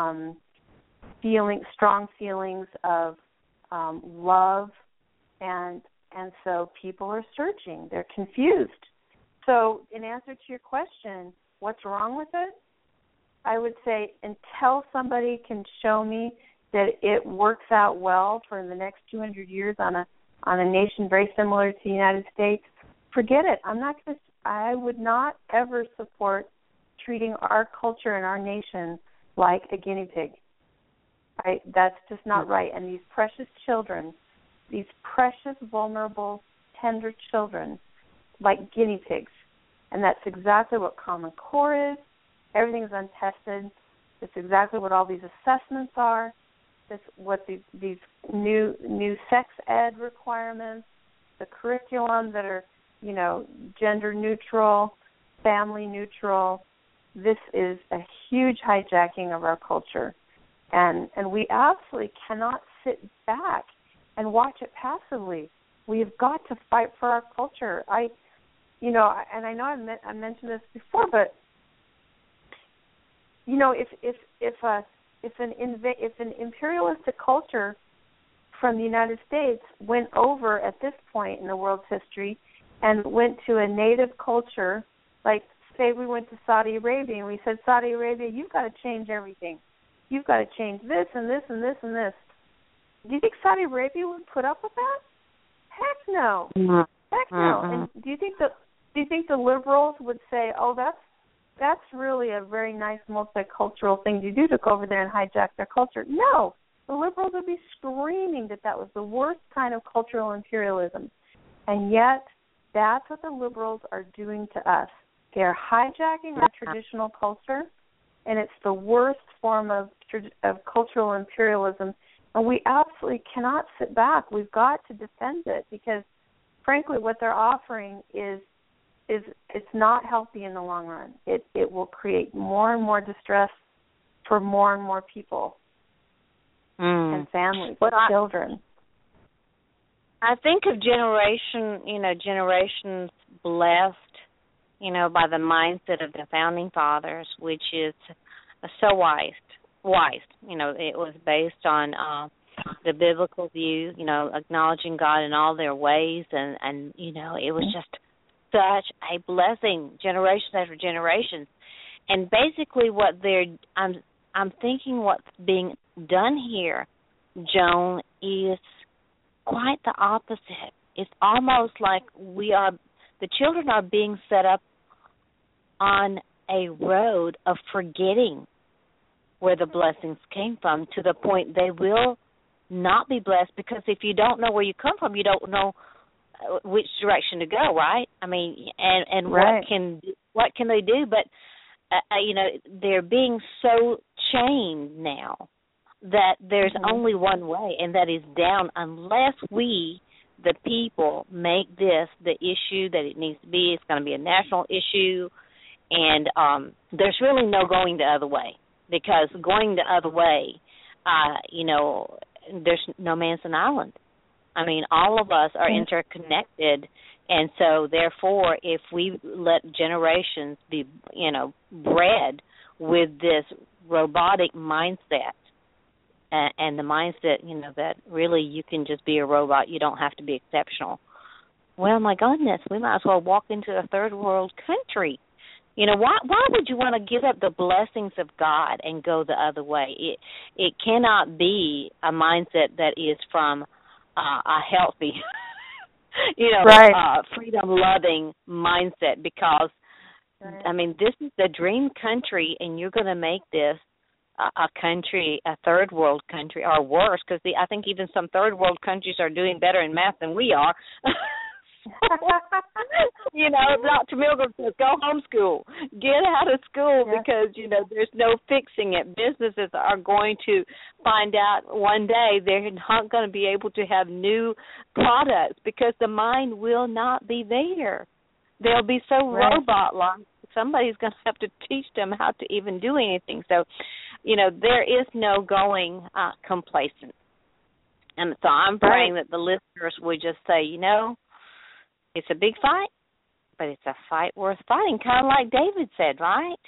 strong feelings of love, and so people are searching. They're confused. So in answer to your question, what's wrong with it? I would say until somebody can show me that it works out well for the next 200 years on a nation very similar to the United States, forget it. I would not ever support treating our culture and our nation like a guinea pig. That's just not right. And these precious children, these precious, vulnerable, tender children, like guinea pigs. And that's exactly what Common Core is. Everything's untested. That's exactly what all these assessments are. That's what these new sex ed requirements, the curriculum that are, gender neutral, family neutral. This is a huge hijacking of our culture. And we absolutely cannot sit back and watch it passively. We've got to fight for our culture. I know I mentioned this before, but if an imperialistic culture from the United States went over at this point in the world's history and went to a native culture, like say we went to Saudi Arabia and we said, Saudi Arabia, you've got to change everything. You've got to change this and this and this and this. Do you think Saudi Arabia would put up with that? Heck no. Mm-hmm. Heck no. And do you think the liberals would say, oh, that's really a very nice multicultural thing to do, to go over there and hijack their culture? No. The liberals would be screaming that was the worst kind of cultural imperialism. And yet, that's what the liberals are doing to us. They are hijacking our traditional culture, and it's the worst form of cultural imperialism. And we absolutely cannot sit back. We've got to defend it because, frankly, what they're offering is it's not healthy in the long run. It will create more and more distress for more and more people and families, children. I think of generations blessed, by the mindset of the founding fathers, which is so wise. It was based on the biblical view, acknowledging God in all their ways, and it was just such a blessing, generations after generations. And basically I'm thinking what's being done here, Joan, is quite the opposite. it's almost like the children are being set up on a road of forgetting where the blessings came from, to the point they will not be blessed, because if you don't know where you come from, you don't know which direction to go, right? I mean, and right. what can they do? But they're being so chained now that there's only one way, and that is down, unless we, the people, make this the issue that it needs to be. It's going to be a national issue, and there's really no going the other way, because going the other way, there's no man's an island. I mean, all of us are interconnected, and so therefore, if we let generations be, bred with this robotic mindset, and the mindset, that really you can just be a robot, you don't have to be exceptional. Well, my goodness, we might as well walk into a third world country. Why would you want to give up the blessings of God and go the other way? It cannot be a mindset that is from a healthy, freedom-loving mindset, because, I mean, this is the dream country, and you're going to make this a country, a third world country, or worse, because I think even some third world countries are doing better in math than we are. Dr. Milgram says, go homeschool. Get out of school, because, there's no fixing it. Businesses are going to find out one day they're not going to be able to have new products, because the mind will not be there. They'll be so robot-like. Somebody's going to have to teach them how to even do anything. So, there is no going complacent. And so I'm praying that the listeners would just say, it's a big fight, but it's a fight worth fighting, kind of like David said, right?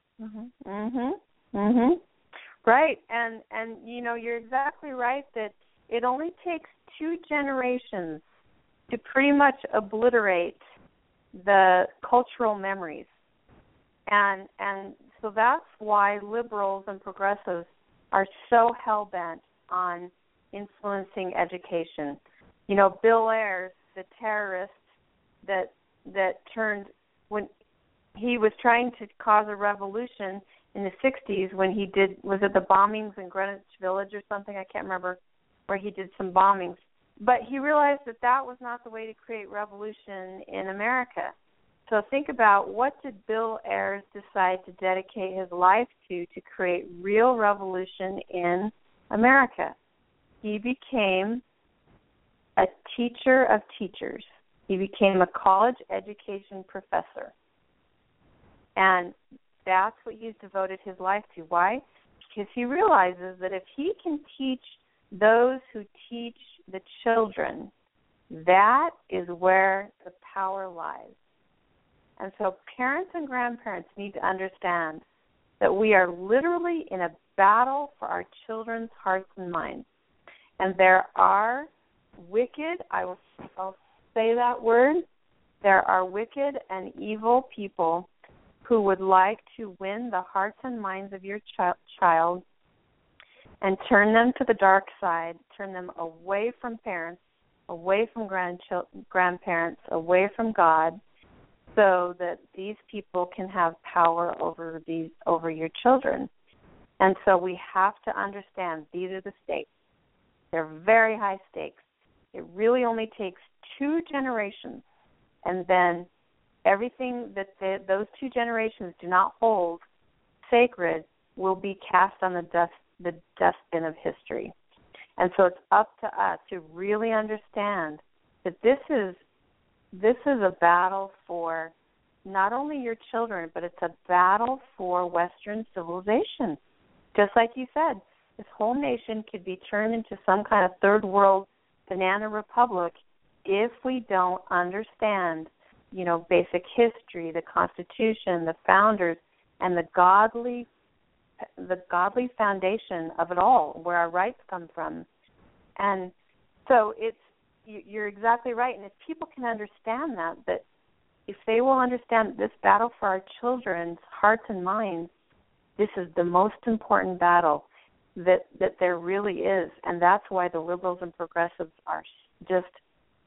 Right, and you're exactly right that it only takes 2 generations to pretty much obliterate the cultural memories, and so that's why liberals and progressives are so hell-bent on influencing education. Bill Ayers, the terrorist that turned, when he was trying to cause a revolution in the 60s, when he was it the bombings in Greenwich Village or something? I can't remember, where he did some bombings. But he realized that was not the way to create revolution in America. So think about, what did Bill Ayers decide to dedicate his life to create real revolution in America? He became a teacher of teachers. He became a college education professor. And that's what he's devoted his life to. Why? Because he realizes that if he can teach those who teach the children, that is where the power lies. And so parents and grandparents need to understand that we are literally in a battle for our children's hearts and minds. And there are wicked, I'll say that word, there are wicked and evil people who would like to win the hearts and minds of your child and turn them to the dark side, turn them away from parents, away from grandparents, away from God, so that these people can have power over your children. And so we have to understand these are the stakes. They're very high stakes. It really only takes 2 generations, and then everything that those 2 generations do not hold sacred will be cast on the dustbin of history. And so it's up to us to really understand that this is a battle for not only your children, but it's a battle for Western civilization. Just like you said, this whole nation could be turned into some kind of third world banana republic if we don't understand, basic history, the Constitution, the founders, and the godly foundation of it all, where our rights come from. And so you're exactly right. And if people can understand that if they will understand this battle for our children's hearts and minds, this is the most important battle that there really is. And that's why the liberals and progressives are just,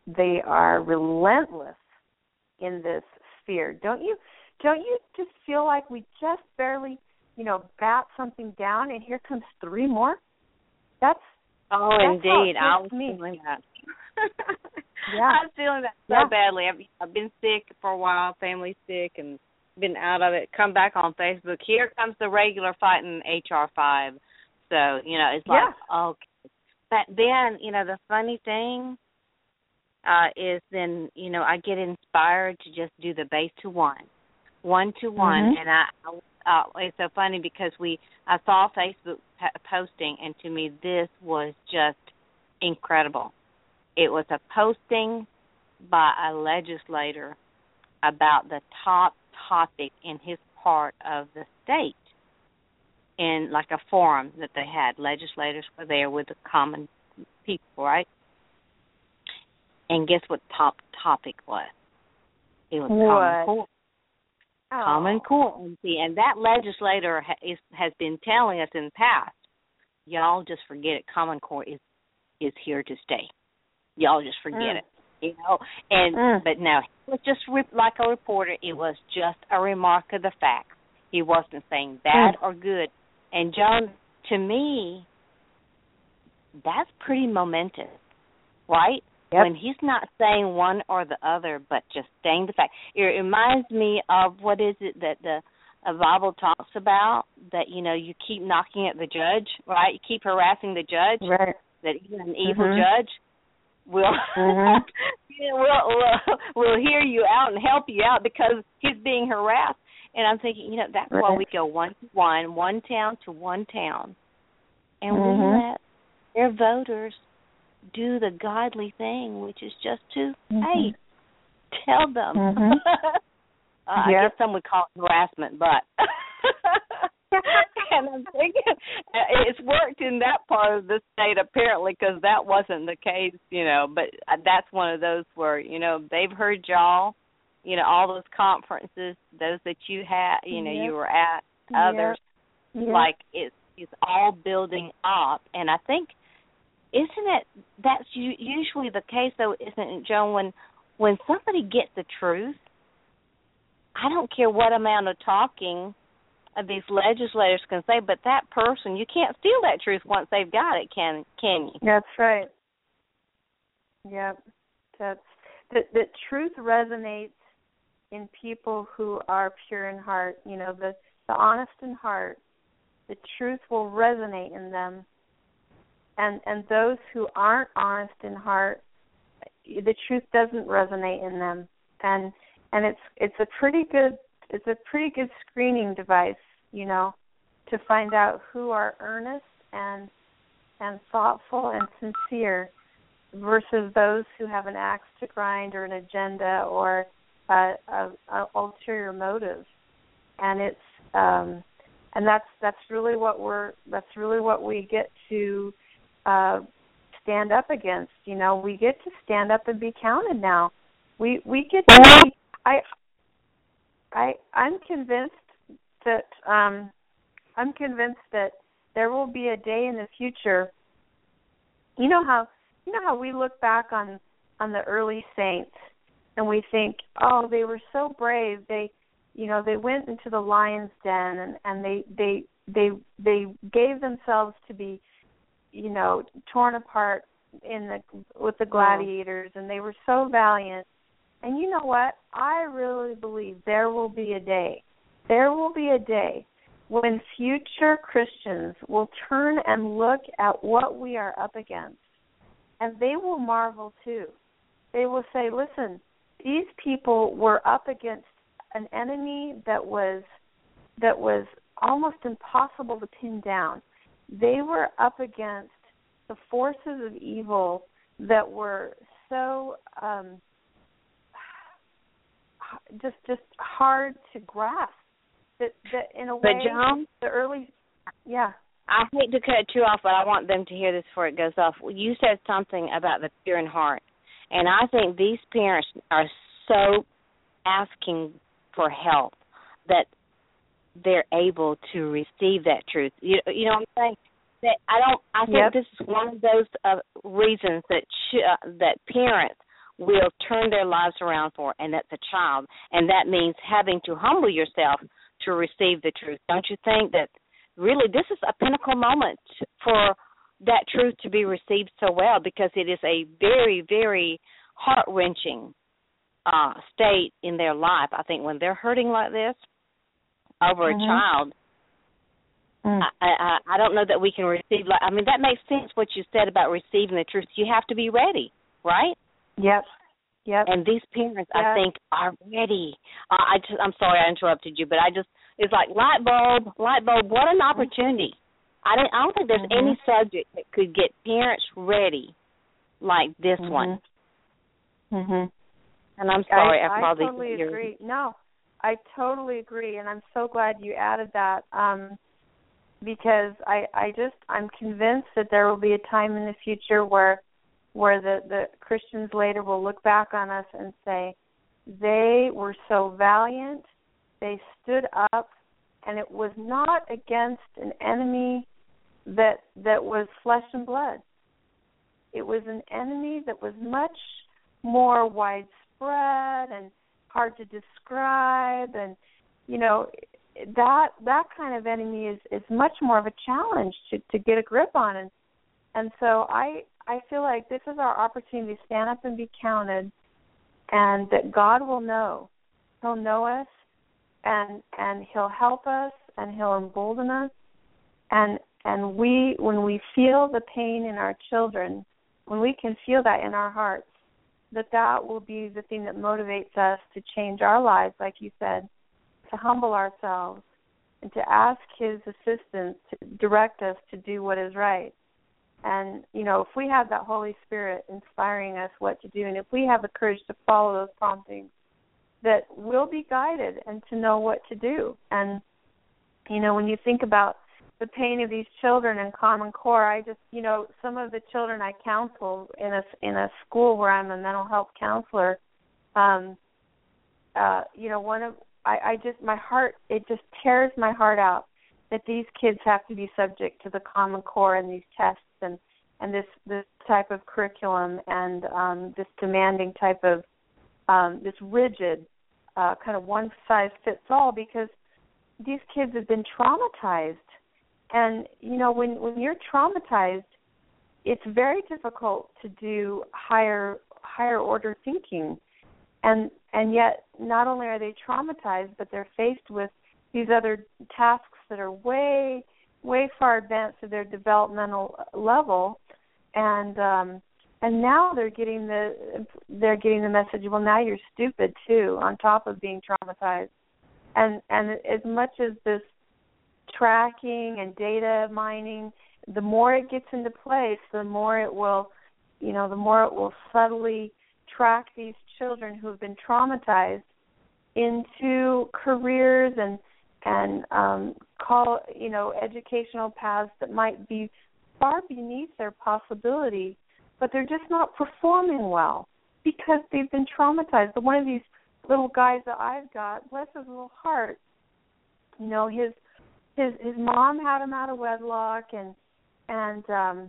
they are relentless in this sphere. Don't you just feel like we just barely, bat something down and here comes 3 more? That's indeed. I was me. feeling that. Yeah. I'm feeling that so badly. I've been sick for a while, family sick, and been out of it. Come back on Facebook. Here comes the regular fighting HR5. So, it's like, okay. But then, the funny thing is then, I get inspired to just do the base to one to one. And it's so funny because I saw Facebook posting, and to me this was just incredible. It was a posting by a legislator about the top topic in his part of the state, in like a forum that they had. Legislators were there with the common people, right? And guess what top topic was? It was Common Core. Oh. Common Core. And that legislator has been telling us in the past, y'all just forget it. Common Core is here to stay. Y'all just forget it, And but no, it was just like a reporter. It was just a remark of the facts. He wasn't saying bad or good. And Joan, to me, that's pretty momentous, right? Yep. When he's not saying one or the other, but just saying the fact. It reminds me of what is it that the Bible talks about, that, you keep knocking at the judge, right? You keep harassing the judge, right? That even an evil judge will will hear you out and help you out because he's being harassed. And I'm thinking, that's why we go one to one town to one town, and we let their voters do the godly thing, which is just to, hey, tell them. I guess some would call it harassment, but and I'm thinking it's worked in that part of the state apparently, because that wasn't the case, but that's one of those where, they've heard y'all, all those conferences, those that you had, you were at, others, like it's all building up. And I think, that's usually the case, though, isn't it, Joan, when somebody gets the truth, I don't care what amount of talking these legislators can say, but that person, you can't steal that truth once they've got it, can you? That's right. Yep. The truth resonates in people who are pure in heart, the honest in heart. The truth will resonate in them. And those who aren't honest in heart, the truth doesn't resonate in them. And it's a pretty good screening device, to find out who are earnest and thoughtful and sincere versus those who have an axe to grind or an agenda or a ulterior motive. And it's and that's really what we get to stand up against. We get to stand up and be counted now. We get to be, I'm convinced that there will be a day in the future. You know how we look back on the early saints and we think, oh, they were so brave. They went into the lion's den and they gave themselves to be, torn apart with the gladiators, and they were so valiant. And you know what? I really believe there will be a day when future Christians will turn and look at what we are up against, and they will marvel too. They will say, listen, these people were up against an enemy that was almost impossible to pin down. They were up against the forces of evil that were so just hard to grasp. That in a way, but John, the early, I hate to cut you off, but I want them to hear this before it goes off. You said something about the pure in heart, and I think these parents are so asking for help that they're able to receive that truth. You know what I'm saying? I think this is one of those reasons that parents will turn their lives around for, and that's a child. And that means having to humble yourself to receive the truth. Don't you think that really this is a pinnacle moment for that truth to be received so well, because it is a very, very heart-wrenching state in their life. I think when they're hurting like this over a child, I don't know that we can receive. I mean, that makes sense what you said about receiving the truth. You have to be ready, right? Yep. And these parents, I think, are ready. I'm sorry I interrupted you, but it's like light bulb. What an opportunity! I don't think there's any subject that could get parents ready like this one. And I'm sorry, I probably totally agree. No, I totally agree, and I'm so glad you added that. Because I'm convinced that there will be a time in the future where the Christians later will look back on us and say, they were so valiant, they stood up, and it was not against an enemy that was flesh and blood. It was an enemy that was much more widespread and hard to describe, and that kind of enemy is much more of a challenge to get a grip on, and so I feel like this is our opportunity to stand up and be counted, and that God will know. He'll know us, and He'll help us, and He'll embolden us, and when we feel the pain in our children, when we can feel that in our hearts, that will be the thing that motivates us to change our lives, like you said, to humble ourselves and to ask His assistance to direct us to do what is right. And, if we have that Holy Spirit inspiring us what to do, and if we have the courage to follow those promptings, that we'll be guided and to know what to do. And, when you think about the pain of these children in Common Core, I just, some of the children I counsel in a school where I'm a mental health counselor, my heart, it just tears my heart out that these kids have to be subject to the Common Core and these tests and this type of curriculum and this demanding type of, this rigid kind of one-size-fits-all, because these kids have been traumatized. And, when you're traumatized, it's very difficult to do higher order thinking. And yet, not only are they traumatized, but they're faced with these other tasks that are way, way far advanced to their developmental level, and now they're getting the message. Well, now you're stupid too, on top of being traumatized. And as much as this tracking and data mining, the more it gets into place, the more it will subtly track these children who have been traumatized into careers and educational paths that might be far beneath their possibility, but they're just not performing well because they've been traumatized. One of these little guys that I've got, bless his little heart, his mom had him out of wedlock, and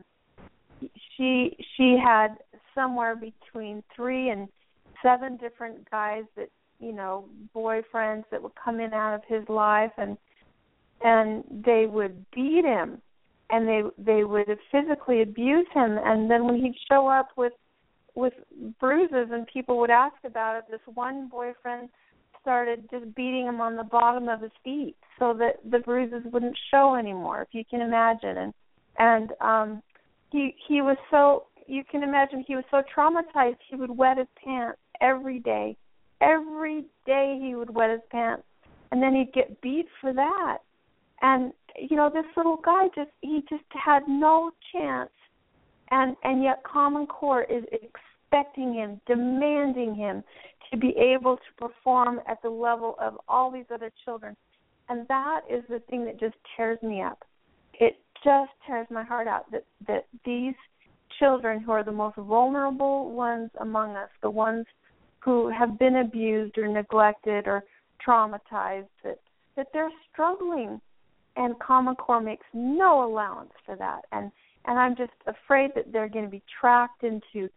she had somewhere between 3 and 7 different guys that, boyfriends that would come in and out of his life, and they would beat him, and they would physically abuse him, and then when he'd show up with bruises and people would ask about it, this one boyfriend started just beating him on the bottom of his feet so that the bruises wouldn't show anymore, if you can imagine. And he was so, you can imagine, he was so traumatized he would wet his pants every day. Every day he would wet his pants, and then he'd get beat for that. And this little guy he just had no chance, and yet Common Core is expecting him, demanding him to be able to perform at the level of all these other children. And that is the thing that just tears me up. It just tears my heart out that these children who are the most vulnerable ones among us, the ones who have been abused or neglected or traumatized, that they're struggling, and Common Core makes no allowance for that. And I'm just afraid that they're going to be tracked into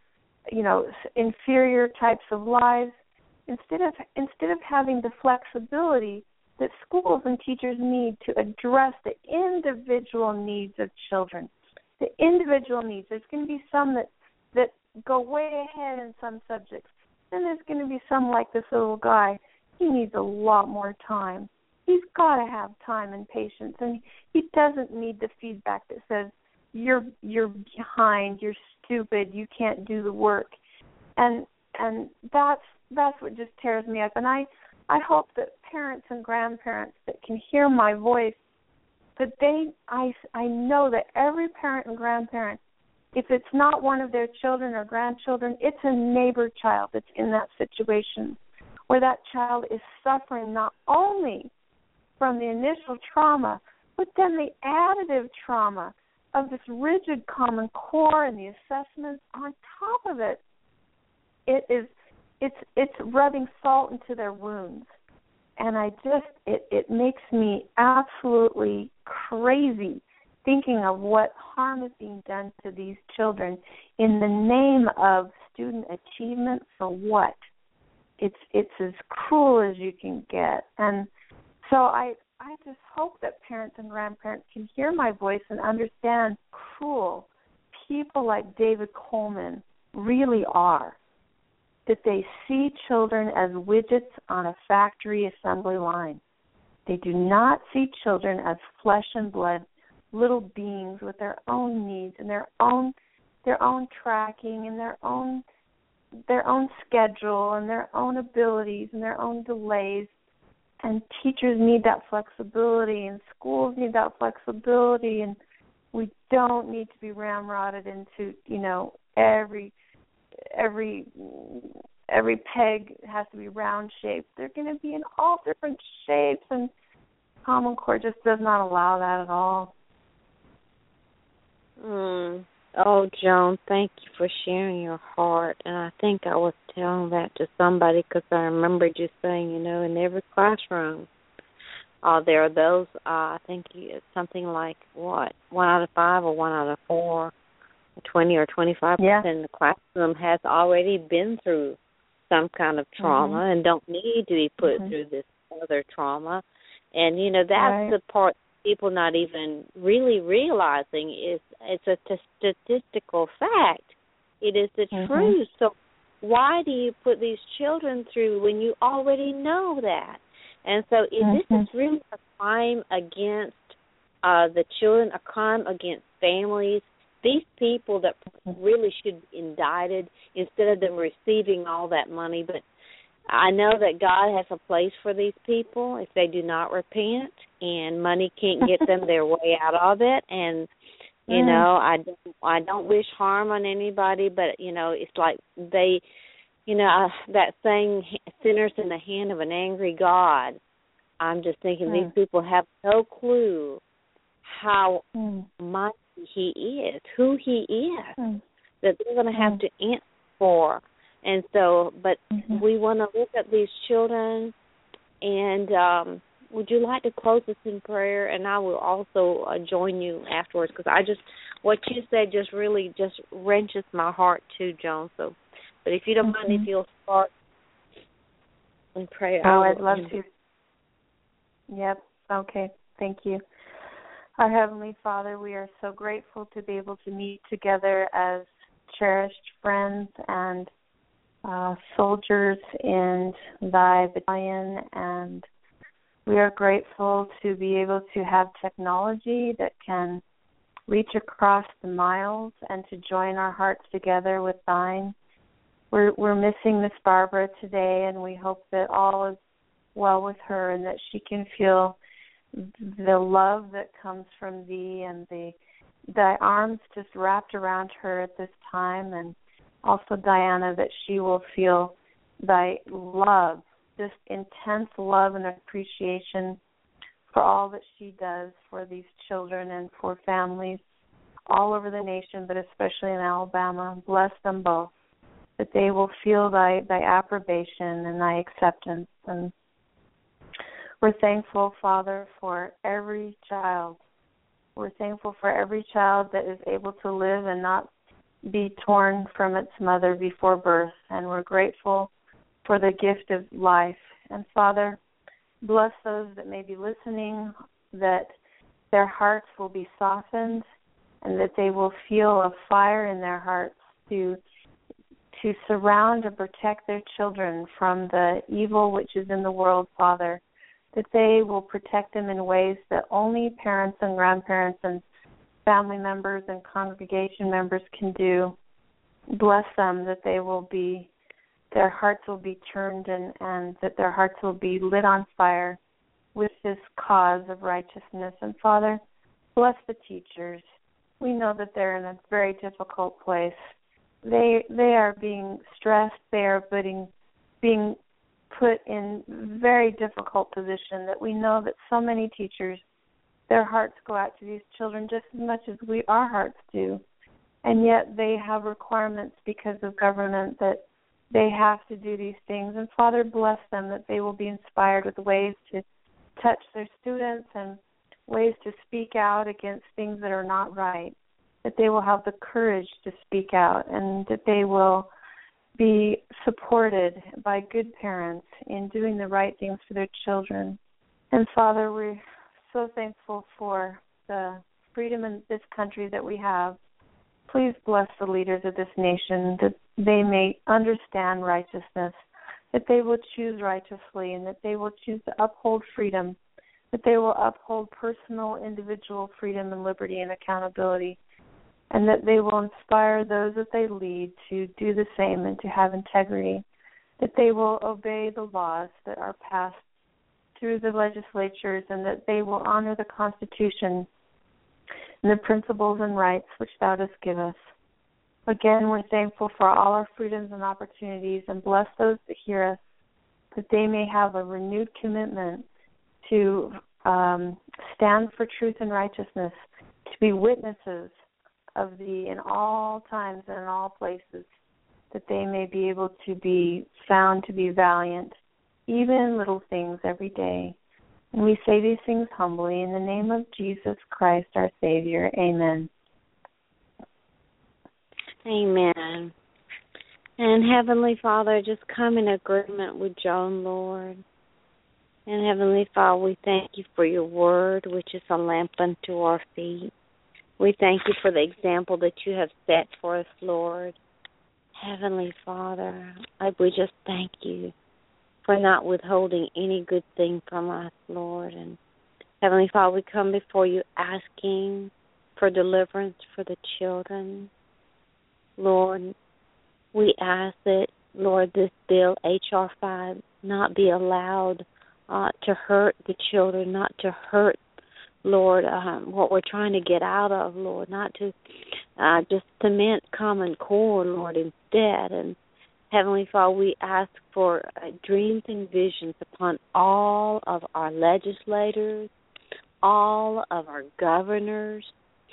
inferior types of lives, instead of having the flexibility that schools and teachers need to address the individual needs of children. The individual needs. There's going to be some that go way ahead in some subjects. Then there's going to be some like this little guy. He needs a lot more time. He's got to have time and patience, and he doesn't need the feedback that says you're behind, you're stupid, you can't do the work, and that's what just tears me up. And I hope that parents and grandparents that can hear my voice, that I know that every parent and grandparent, if it's not one of their children or grandchildren, it's a neighbor child that's in that situation, where that child is suffering not only from the initial trauma, but then the additive trauma of this rigid Common Core and the assessments on top of it. It's rubbing salt into their wounds. And it makes me absolutely crazy thinking of what harm is being done to these children in the name of student achievement. For what? It's as cruel as you can get. And so I just hope that parents and grandparents can hear my voice and understand cruel people like David Coleman really are. That they see children as widgets on a factory assembly line. They do not see children as flesh and blood, little beings with their own needs and their own tracking and their own schedule and their own abilities and their own delays. And teachers need that flexibility, and schools need that flexibility, and we don't need to be ramrodded into, every peg has to be round shaped. They're going to be in all different shapes, and Common Core just does not allow that at all. Oh, Joan, thank you for sharing your heart. And I think I was telling that to somebody because I remembered you saying, in every classroom, there are those, I think it's something like, 1 out of 5 or 1 out of 4, 20 or 25% of the classroom has already been through some kind of trauma and don't need to be put through this other trauma. And, that's the part people not even really realizing is it's a statistical fact. It is the truth. So why do you put these children through when you already know that? And so this is really a crime against the children, a crime against families. These people that really should be indicted instead of them receiving all that money. But I know that God has a place for these people if they do not repent, and money can't get them their way out of it. And, I don't wish harm on anybody, but, it's like they, that saying, sinners in the hand of an angry God. I'm just thinking these people have no clue how mighty He is, who He is, that they're going to have to answer for. And so, but we want to look at these children, and would you like to close us in prayer? And I will also join you afterwards, because what you said just really just wrenches my heart too, Joan. So, but if you don't mind, if you'll start in prayer. Oh, I'd love to. Yep. Okay. Thank you. Our Heavenly Father, we are so grateful to be able to meet together as cherished friends and soldiers in Thy battalion, and we are grateful to be able to have technology that can reach across the miles and to join our hearts together with Thine. We're missing Miss Barbara today, and we hope that all is well with her and that she can feel the love that comes from Thee and Thy arms just wrapped around her at this time, and also Diana, that she will feel Thy love, just intense love and appreciation for all that she does for these children and for families all over the nation, but especially in Alabama. Bless them both, that they will feel Thy approbation and Thy acceptance. And we're thankful, Father, for every child. We're thankful for every child that is able to live and not be torn from its mother before birth, and we're grateful for the gift of life. And Father, bless those that may be listening, that their hearts will be softened and that they will feel a fire in their hearts to surround and protect their children from the evil which is in the world, Father, that they will protect them in ways that only parents and grandparents and family members and congregation members can do. Bless them, that their hearts will be turned and that their hearts will be lit on fire with this cause of righteousness. And Father, bless the teachers. We know that they're in a very difficult place. They are being stressed. They are being put in very difficult position, that we know that so many teachers, their hearts go out to these children just as much as our hearts do. And yet they have requirements because of government that they have to do these things. And Father, bless them, that they will be inspired with ways to touch their students and ways to speak out against things that are not right, that they will have the courage to speak out, and that they will be supported by good parents in doing the right things for their children. And Father, we're so thankful for the freedom in this country that we have. Please bless the leaders of this nation, that they may understand righteousness, that they will choose righteously, and that they will choose to uphold freedom, that they will uphold personal, individual freedom and liberty and accountability, and that they will inspire those that they lead to do the same and to have integrity, that they will obey the laws that are passed through the legislatures, and that they will honor the Constitution and the principles and rights which thou dost give us. Again, we're thankful for all our freedoms and opportunities, and bless those that hear us, that they may have a renewed commitment to stand for truth and righteousness, to be witnesses of thee in all times and in all places, that they may be able to be found to be valiant, even in little things every day. And we say these things humbly in the name of Jesus Christ, our Savior. Amen. Amen. And Heavenly Father, just come in agreement with Joan, Lord. And Heavenly Father, we thank you for your word, which is a lamp unto our feet. We thank you for the example that you have set for us, Lord. Heavenly Father, we just thank you for not withholding any good thing from us, Lord. And Heavenly Father, we come before you asking for deliverance for the children. Lord, we ask that, Lord, this bill, H.R. 5, not be allowed to hurt the children, not to hurt, Lord, what we're trying to get out of, Lord, not to just cement common core, Lord, instead. And Heavenly Father, we ask for dreams and visions upon all of our legislators, all of our governors,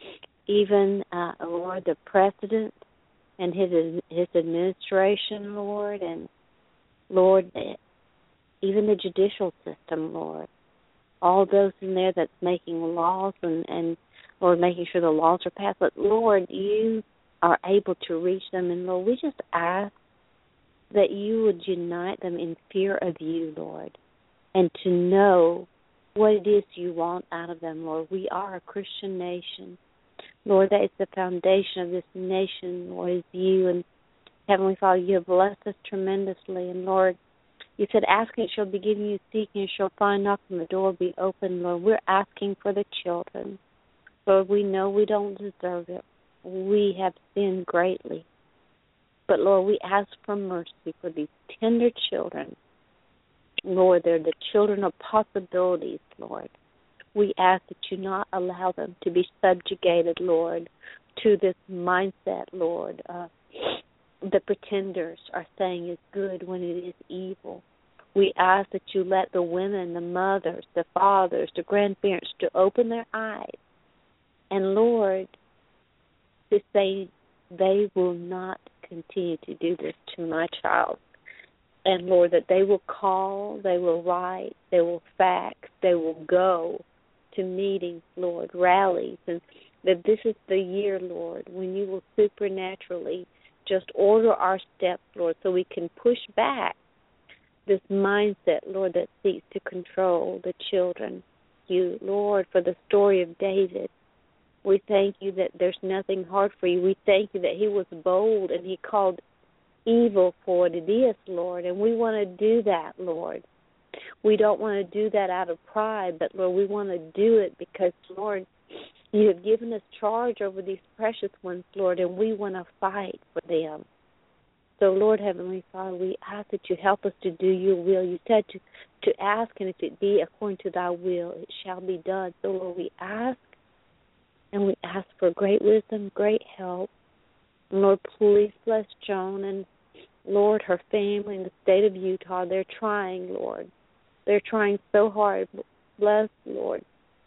even, Lord, the president and his administration, Lord, and, Lord, even the judicial system, Lord. All those in there that's making laws and Lord, making sure the laws are passed. But, Lord, you are able to reach them. And, Lord, we just ask that you would unite them in fear of you, Lord, and to know what it is you want out of them, Lord. We are a Christian nation. Lord, that is the foundation of this nation, Lord, is you. And Heavenly Father, you have blessed us tremendously. And, Lord, you said, ask and it shall be given you, seek and you shall find, knock and the door will be open, Lord. We're asking for the children. Lord, we know we don't deserve it. We have sinned greatly. But, Lord, we ask for mercy for these tender children. Lord, they're the children of possibilities, Lord. We ask that you not allow them to be subjugated, Lord, to this mindset, Lord. The pretenders are saying is good when it is evil. We ask that you let the women, the mothers, the fathers, the grandparents to open their eyes. And, Lord, to say they will not continue to do this to my child. And, Lord, that they will call, they will write, they will fax, they will go to meetings, Lord, rallies, and that this is the year, Lord, when you will supernaturally just order our steps, Lord, so we can push back this mindset, Lord, that seeks to control the children. You, Lord, for the story of David. We thank you that there's nothing hard for you. We thank you that he was bold and he called evil for what it is, Lord, and we want to do that, Lord. We don't want to do that out of pride, but, Lord, we want to do it because, Lord, you have given us charge over these precious ones, Lord, and we want to fight for them. So, Lord, Heavenly Father, we ask that you help us to do your will. You said to ask, and if it be according to thy will, it shall be done. So, Lord, we ask, and we ask for great wisdom, great help. And Lord, please bless Joan and, Lord, her family in the state of Utah. They're trying, Lord. They're trying so hard. Bless, Lord,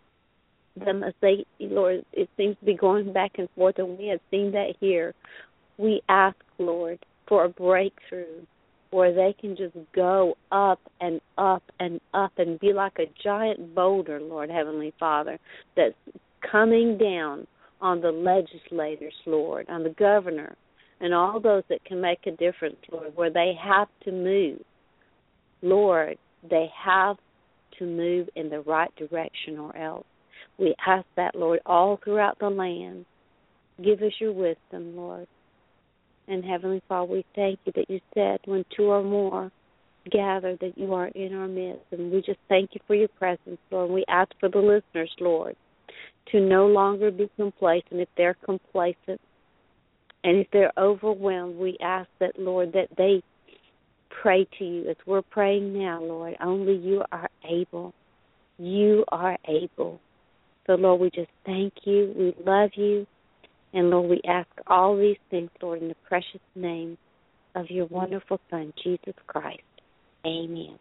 them as they, Lord, it seems to be going back and forth, and we have seen that here. We ask, Lord, for a breakthrough where they can just go up and up and up and be like a giant boulder, Lord, Heavenly Father, that's coming down on the legislators, Lord, on the governor, and all those that can make a difference, Lord, where they have to move. Lord, they have to move in the right direction or else. We ask that, Lord, all throughout the land. Give us your wisdom, Lord. And Heavenly Father, we thank you that you said when two or more gather that you are in our midst. And we just thank you for your presence, Lord. And we ask for the listeners, Lord, to no longer be complacent if they're complacent. And if they're overwhelmed, we ask that, Lord, that they pray to you as we're praying now, Lord. Only you are able. You are able. So, Lord, we just thank you. We love you. And, Lord, we ask all these things, Lord, in the precious name of your wonderful Son, Jesus Christ. Amen.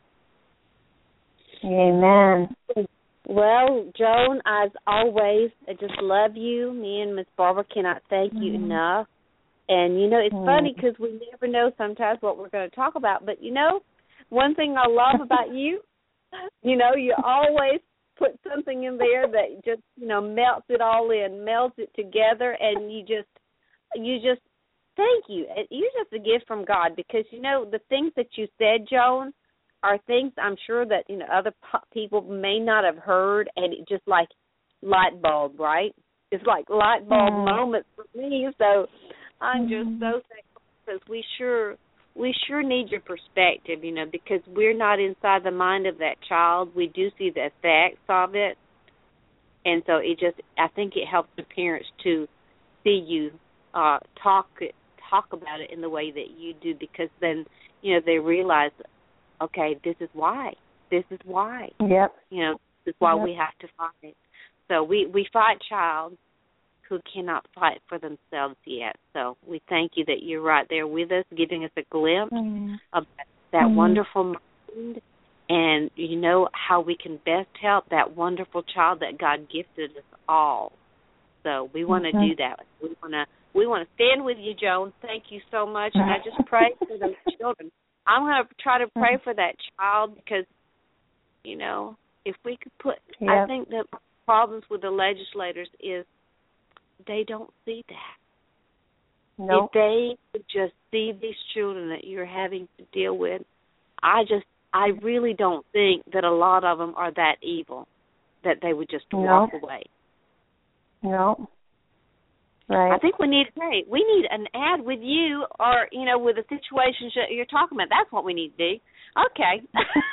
Amen. Well, Joan, as always, I just love you. Me and Miss Barbara cannot thank you enough. And, you know, it's funny because we never know sometimes what we're going to talk about. But, you know, one thing I love about you, you know, you always put something in there that just, you know, melts it all in, melts it together, and you just thank you. You're just a gift from God because, you know, the things that you said, Joan, are things I'm sure that, you know, other people may not have heard, and it just like light bulb, right? It's like light bulb moments for me. So I'm just so thankful because we sure need your perspective, you know, because we're not inside the mind of that child. We do see the effects of it. And so I think it helps the parents to see you talk about it in the way that you do, because then, you know, they realize, okay, this is why. This is why. Yep. You know, this is why we have to fight. So we fight child who cannot fight for themselves yet. So we thank you that you're right there with us, giving us a glimpse of that wonderful mind, and you know how we can best help that wonderful child that God gifted us all. So we want to do that. We want to stand with you, Joan. Thank you so much. And I just pray for those children. I'm going to try to pray for that child because, you know, if we could I think the problems with the legislators is they don't see that. Nope. If they could just see these children that you're having to deal with, I really don't think that a lot of them are that evil that they would just walk away. No. Right. I think we need an ad with you, or, you know, with the situation you're talking about. That's what we need to do. Okay.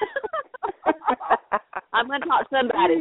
I'm going to talk to somebody.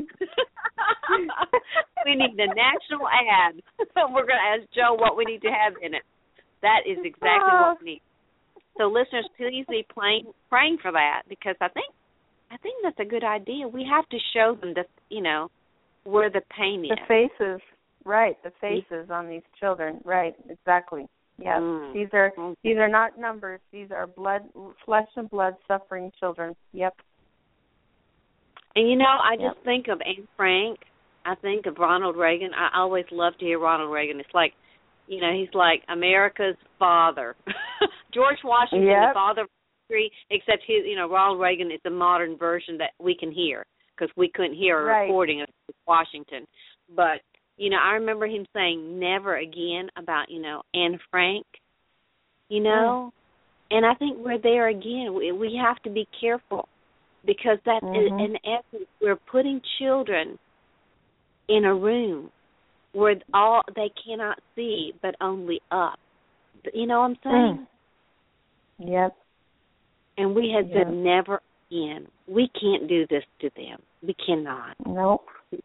We need a national ad. We're going to ask Joe what we need to have in it. That is exactly what we need. So, listeners, please be praying for that, because I think that's a good idea. We have to show them that, you know, where the pain is. The faces. Right, the faces on these children. Right, exactly. Yes, these are not numbers. These are flesh and blood suffering children. Yep. And you know, I just think of Anne Frank. I think of Ronald Reagan. I always love to hear Ronald Reagan. It's like, you know, he's like America's father. George Washington, the father of history, except Ronald Reagan is the modern version that we can hear, because we couldn't hear a recording of Washington. But You know, I remember him saying never again about, Anne Frank, And I think we're there again. We have to be careful because that in essence, we're putting children in a room where all they cannot see but only up. You know what I'm saying? Yep. And we had said never again. We can't do this to them. We cannot. Nope.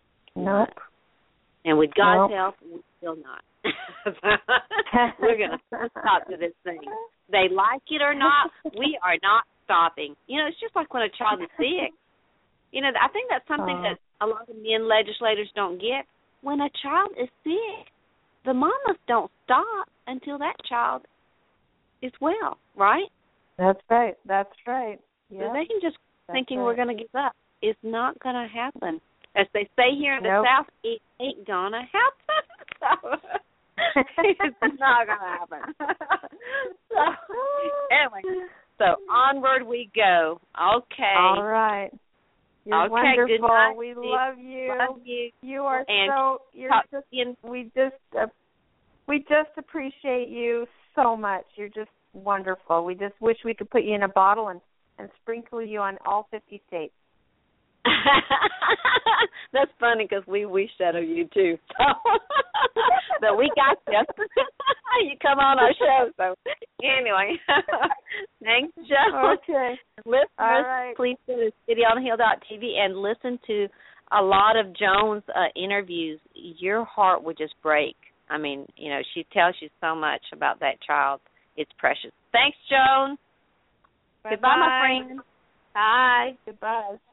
And with God's help, we will not. We're going to stop to this thing. They like it or not, we are not stopping. It's just like when a child is sick. I think that's something that a lot of men legislators don't get. When a child is sick, the mamas don't stop until that child is well, right? That's right. Yep. So they can just thinking we're going to give up. It's not going to happen. As they say here in the South, it ain't going to happen. It's not going to happen. Anyway, so onward we go. Okay. All right. You're wonderful. Good night, we love you. Love you. You are we just appreciate you so much. You're just wonderful. We just wish we could put you in a bottle and sprinkle you on all 50 states. That's funny because we wish that of you too. So, but we got this. You come on our show. So anyway, thanks, Joe. Okay. Listeners, please go to cityonthehill.tv and listen to a lot of Joan's interviews. Your heart would just break. I mean, she tells you so much about that child. It's precious. Thanks, Joan. Bye-bye. Goodbye, my friend. Bye. Goodbye.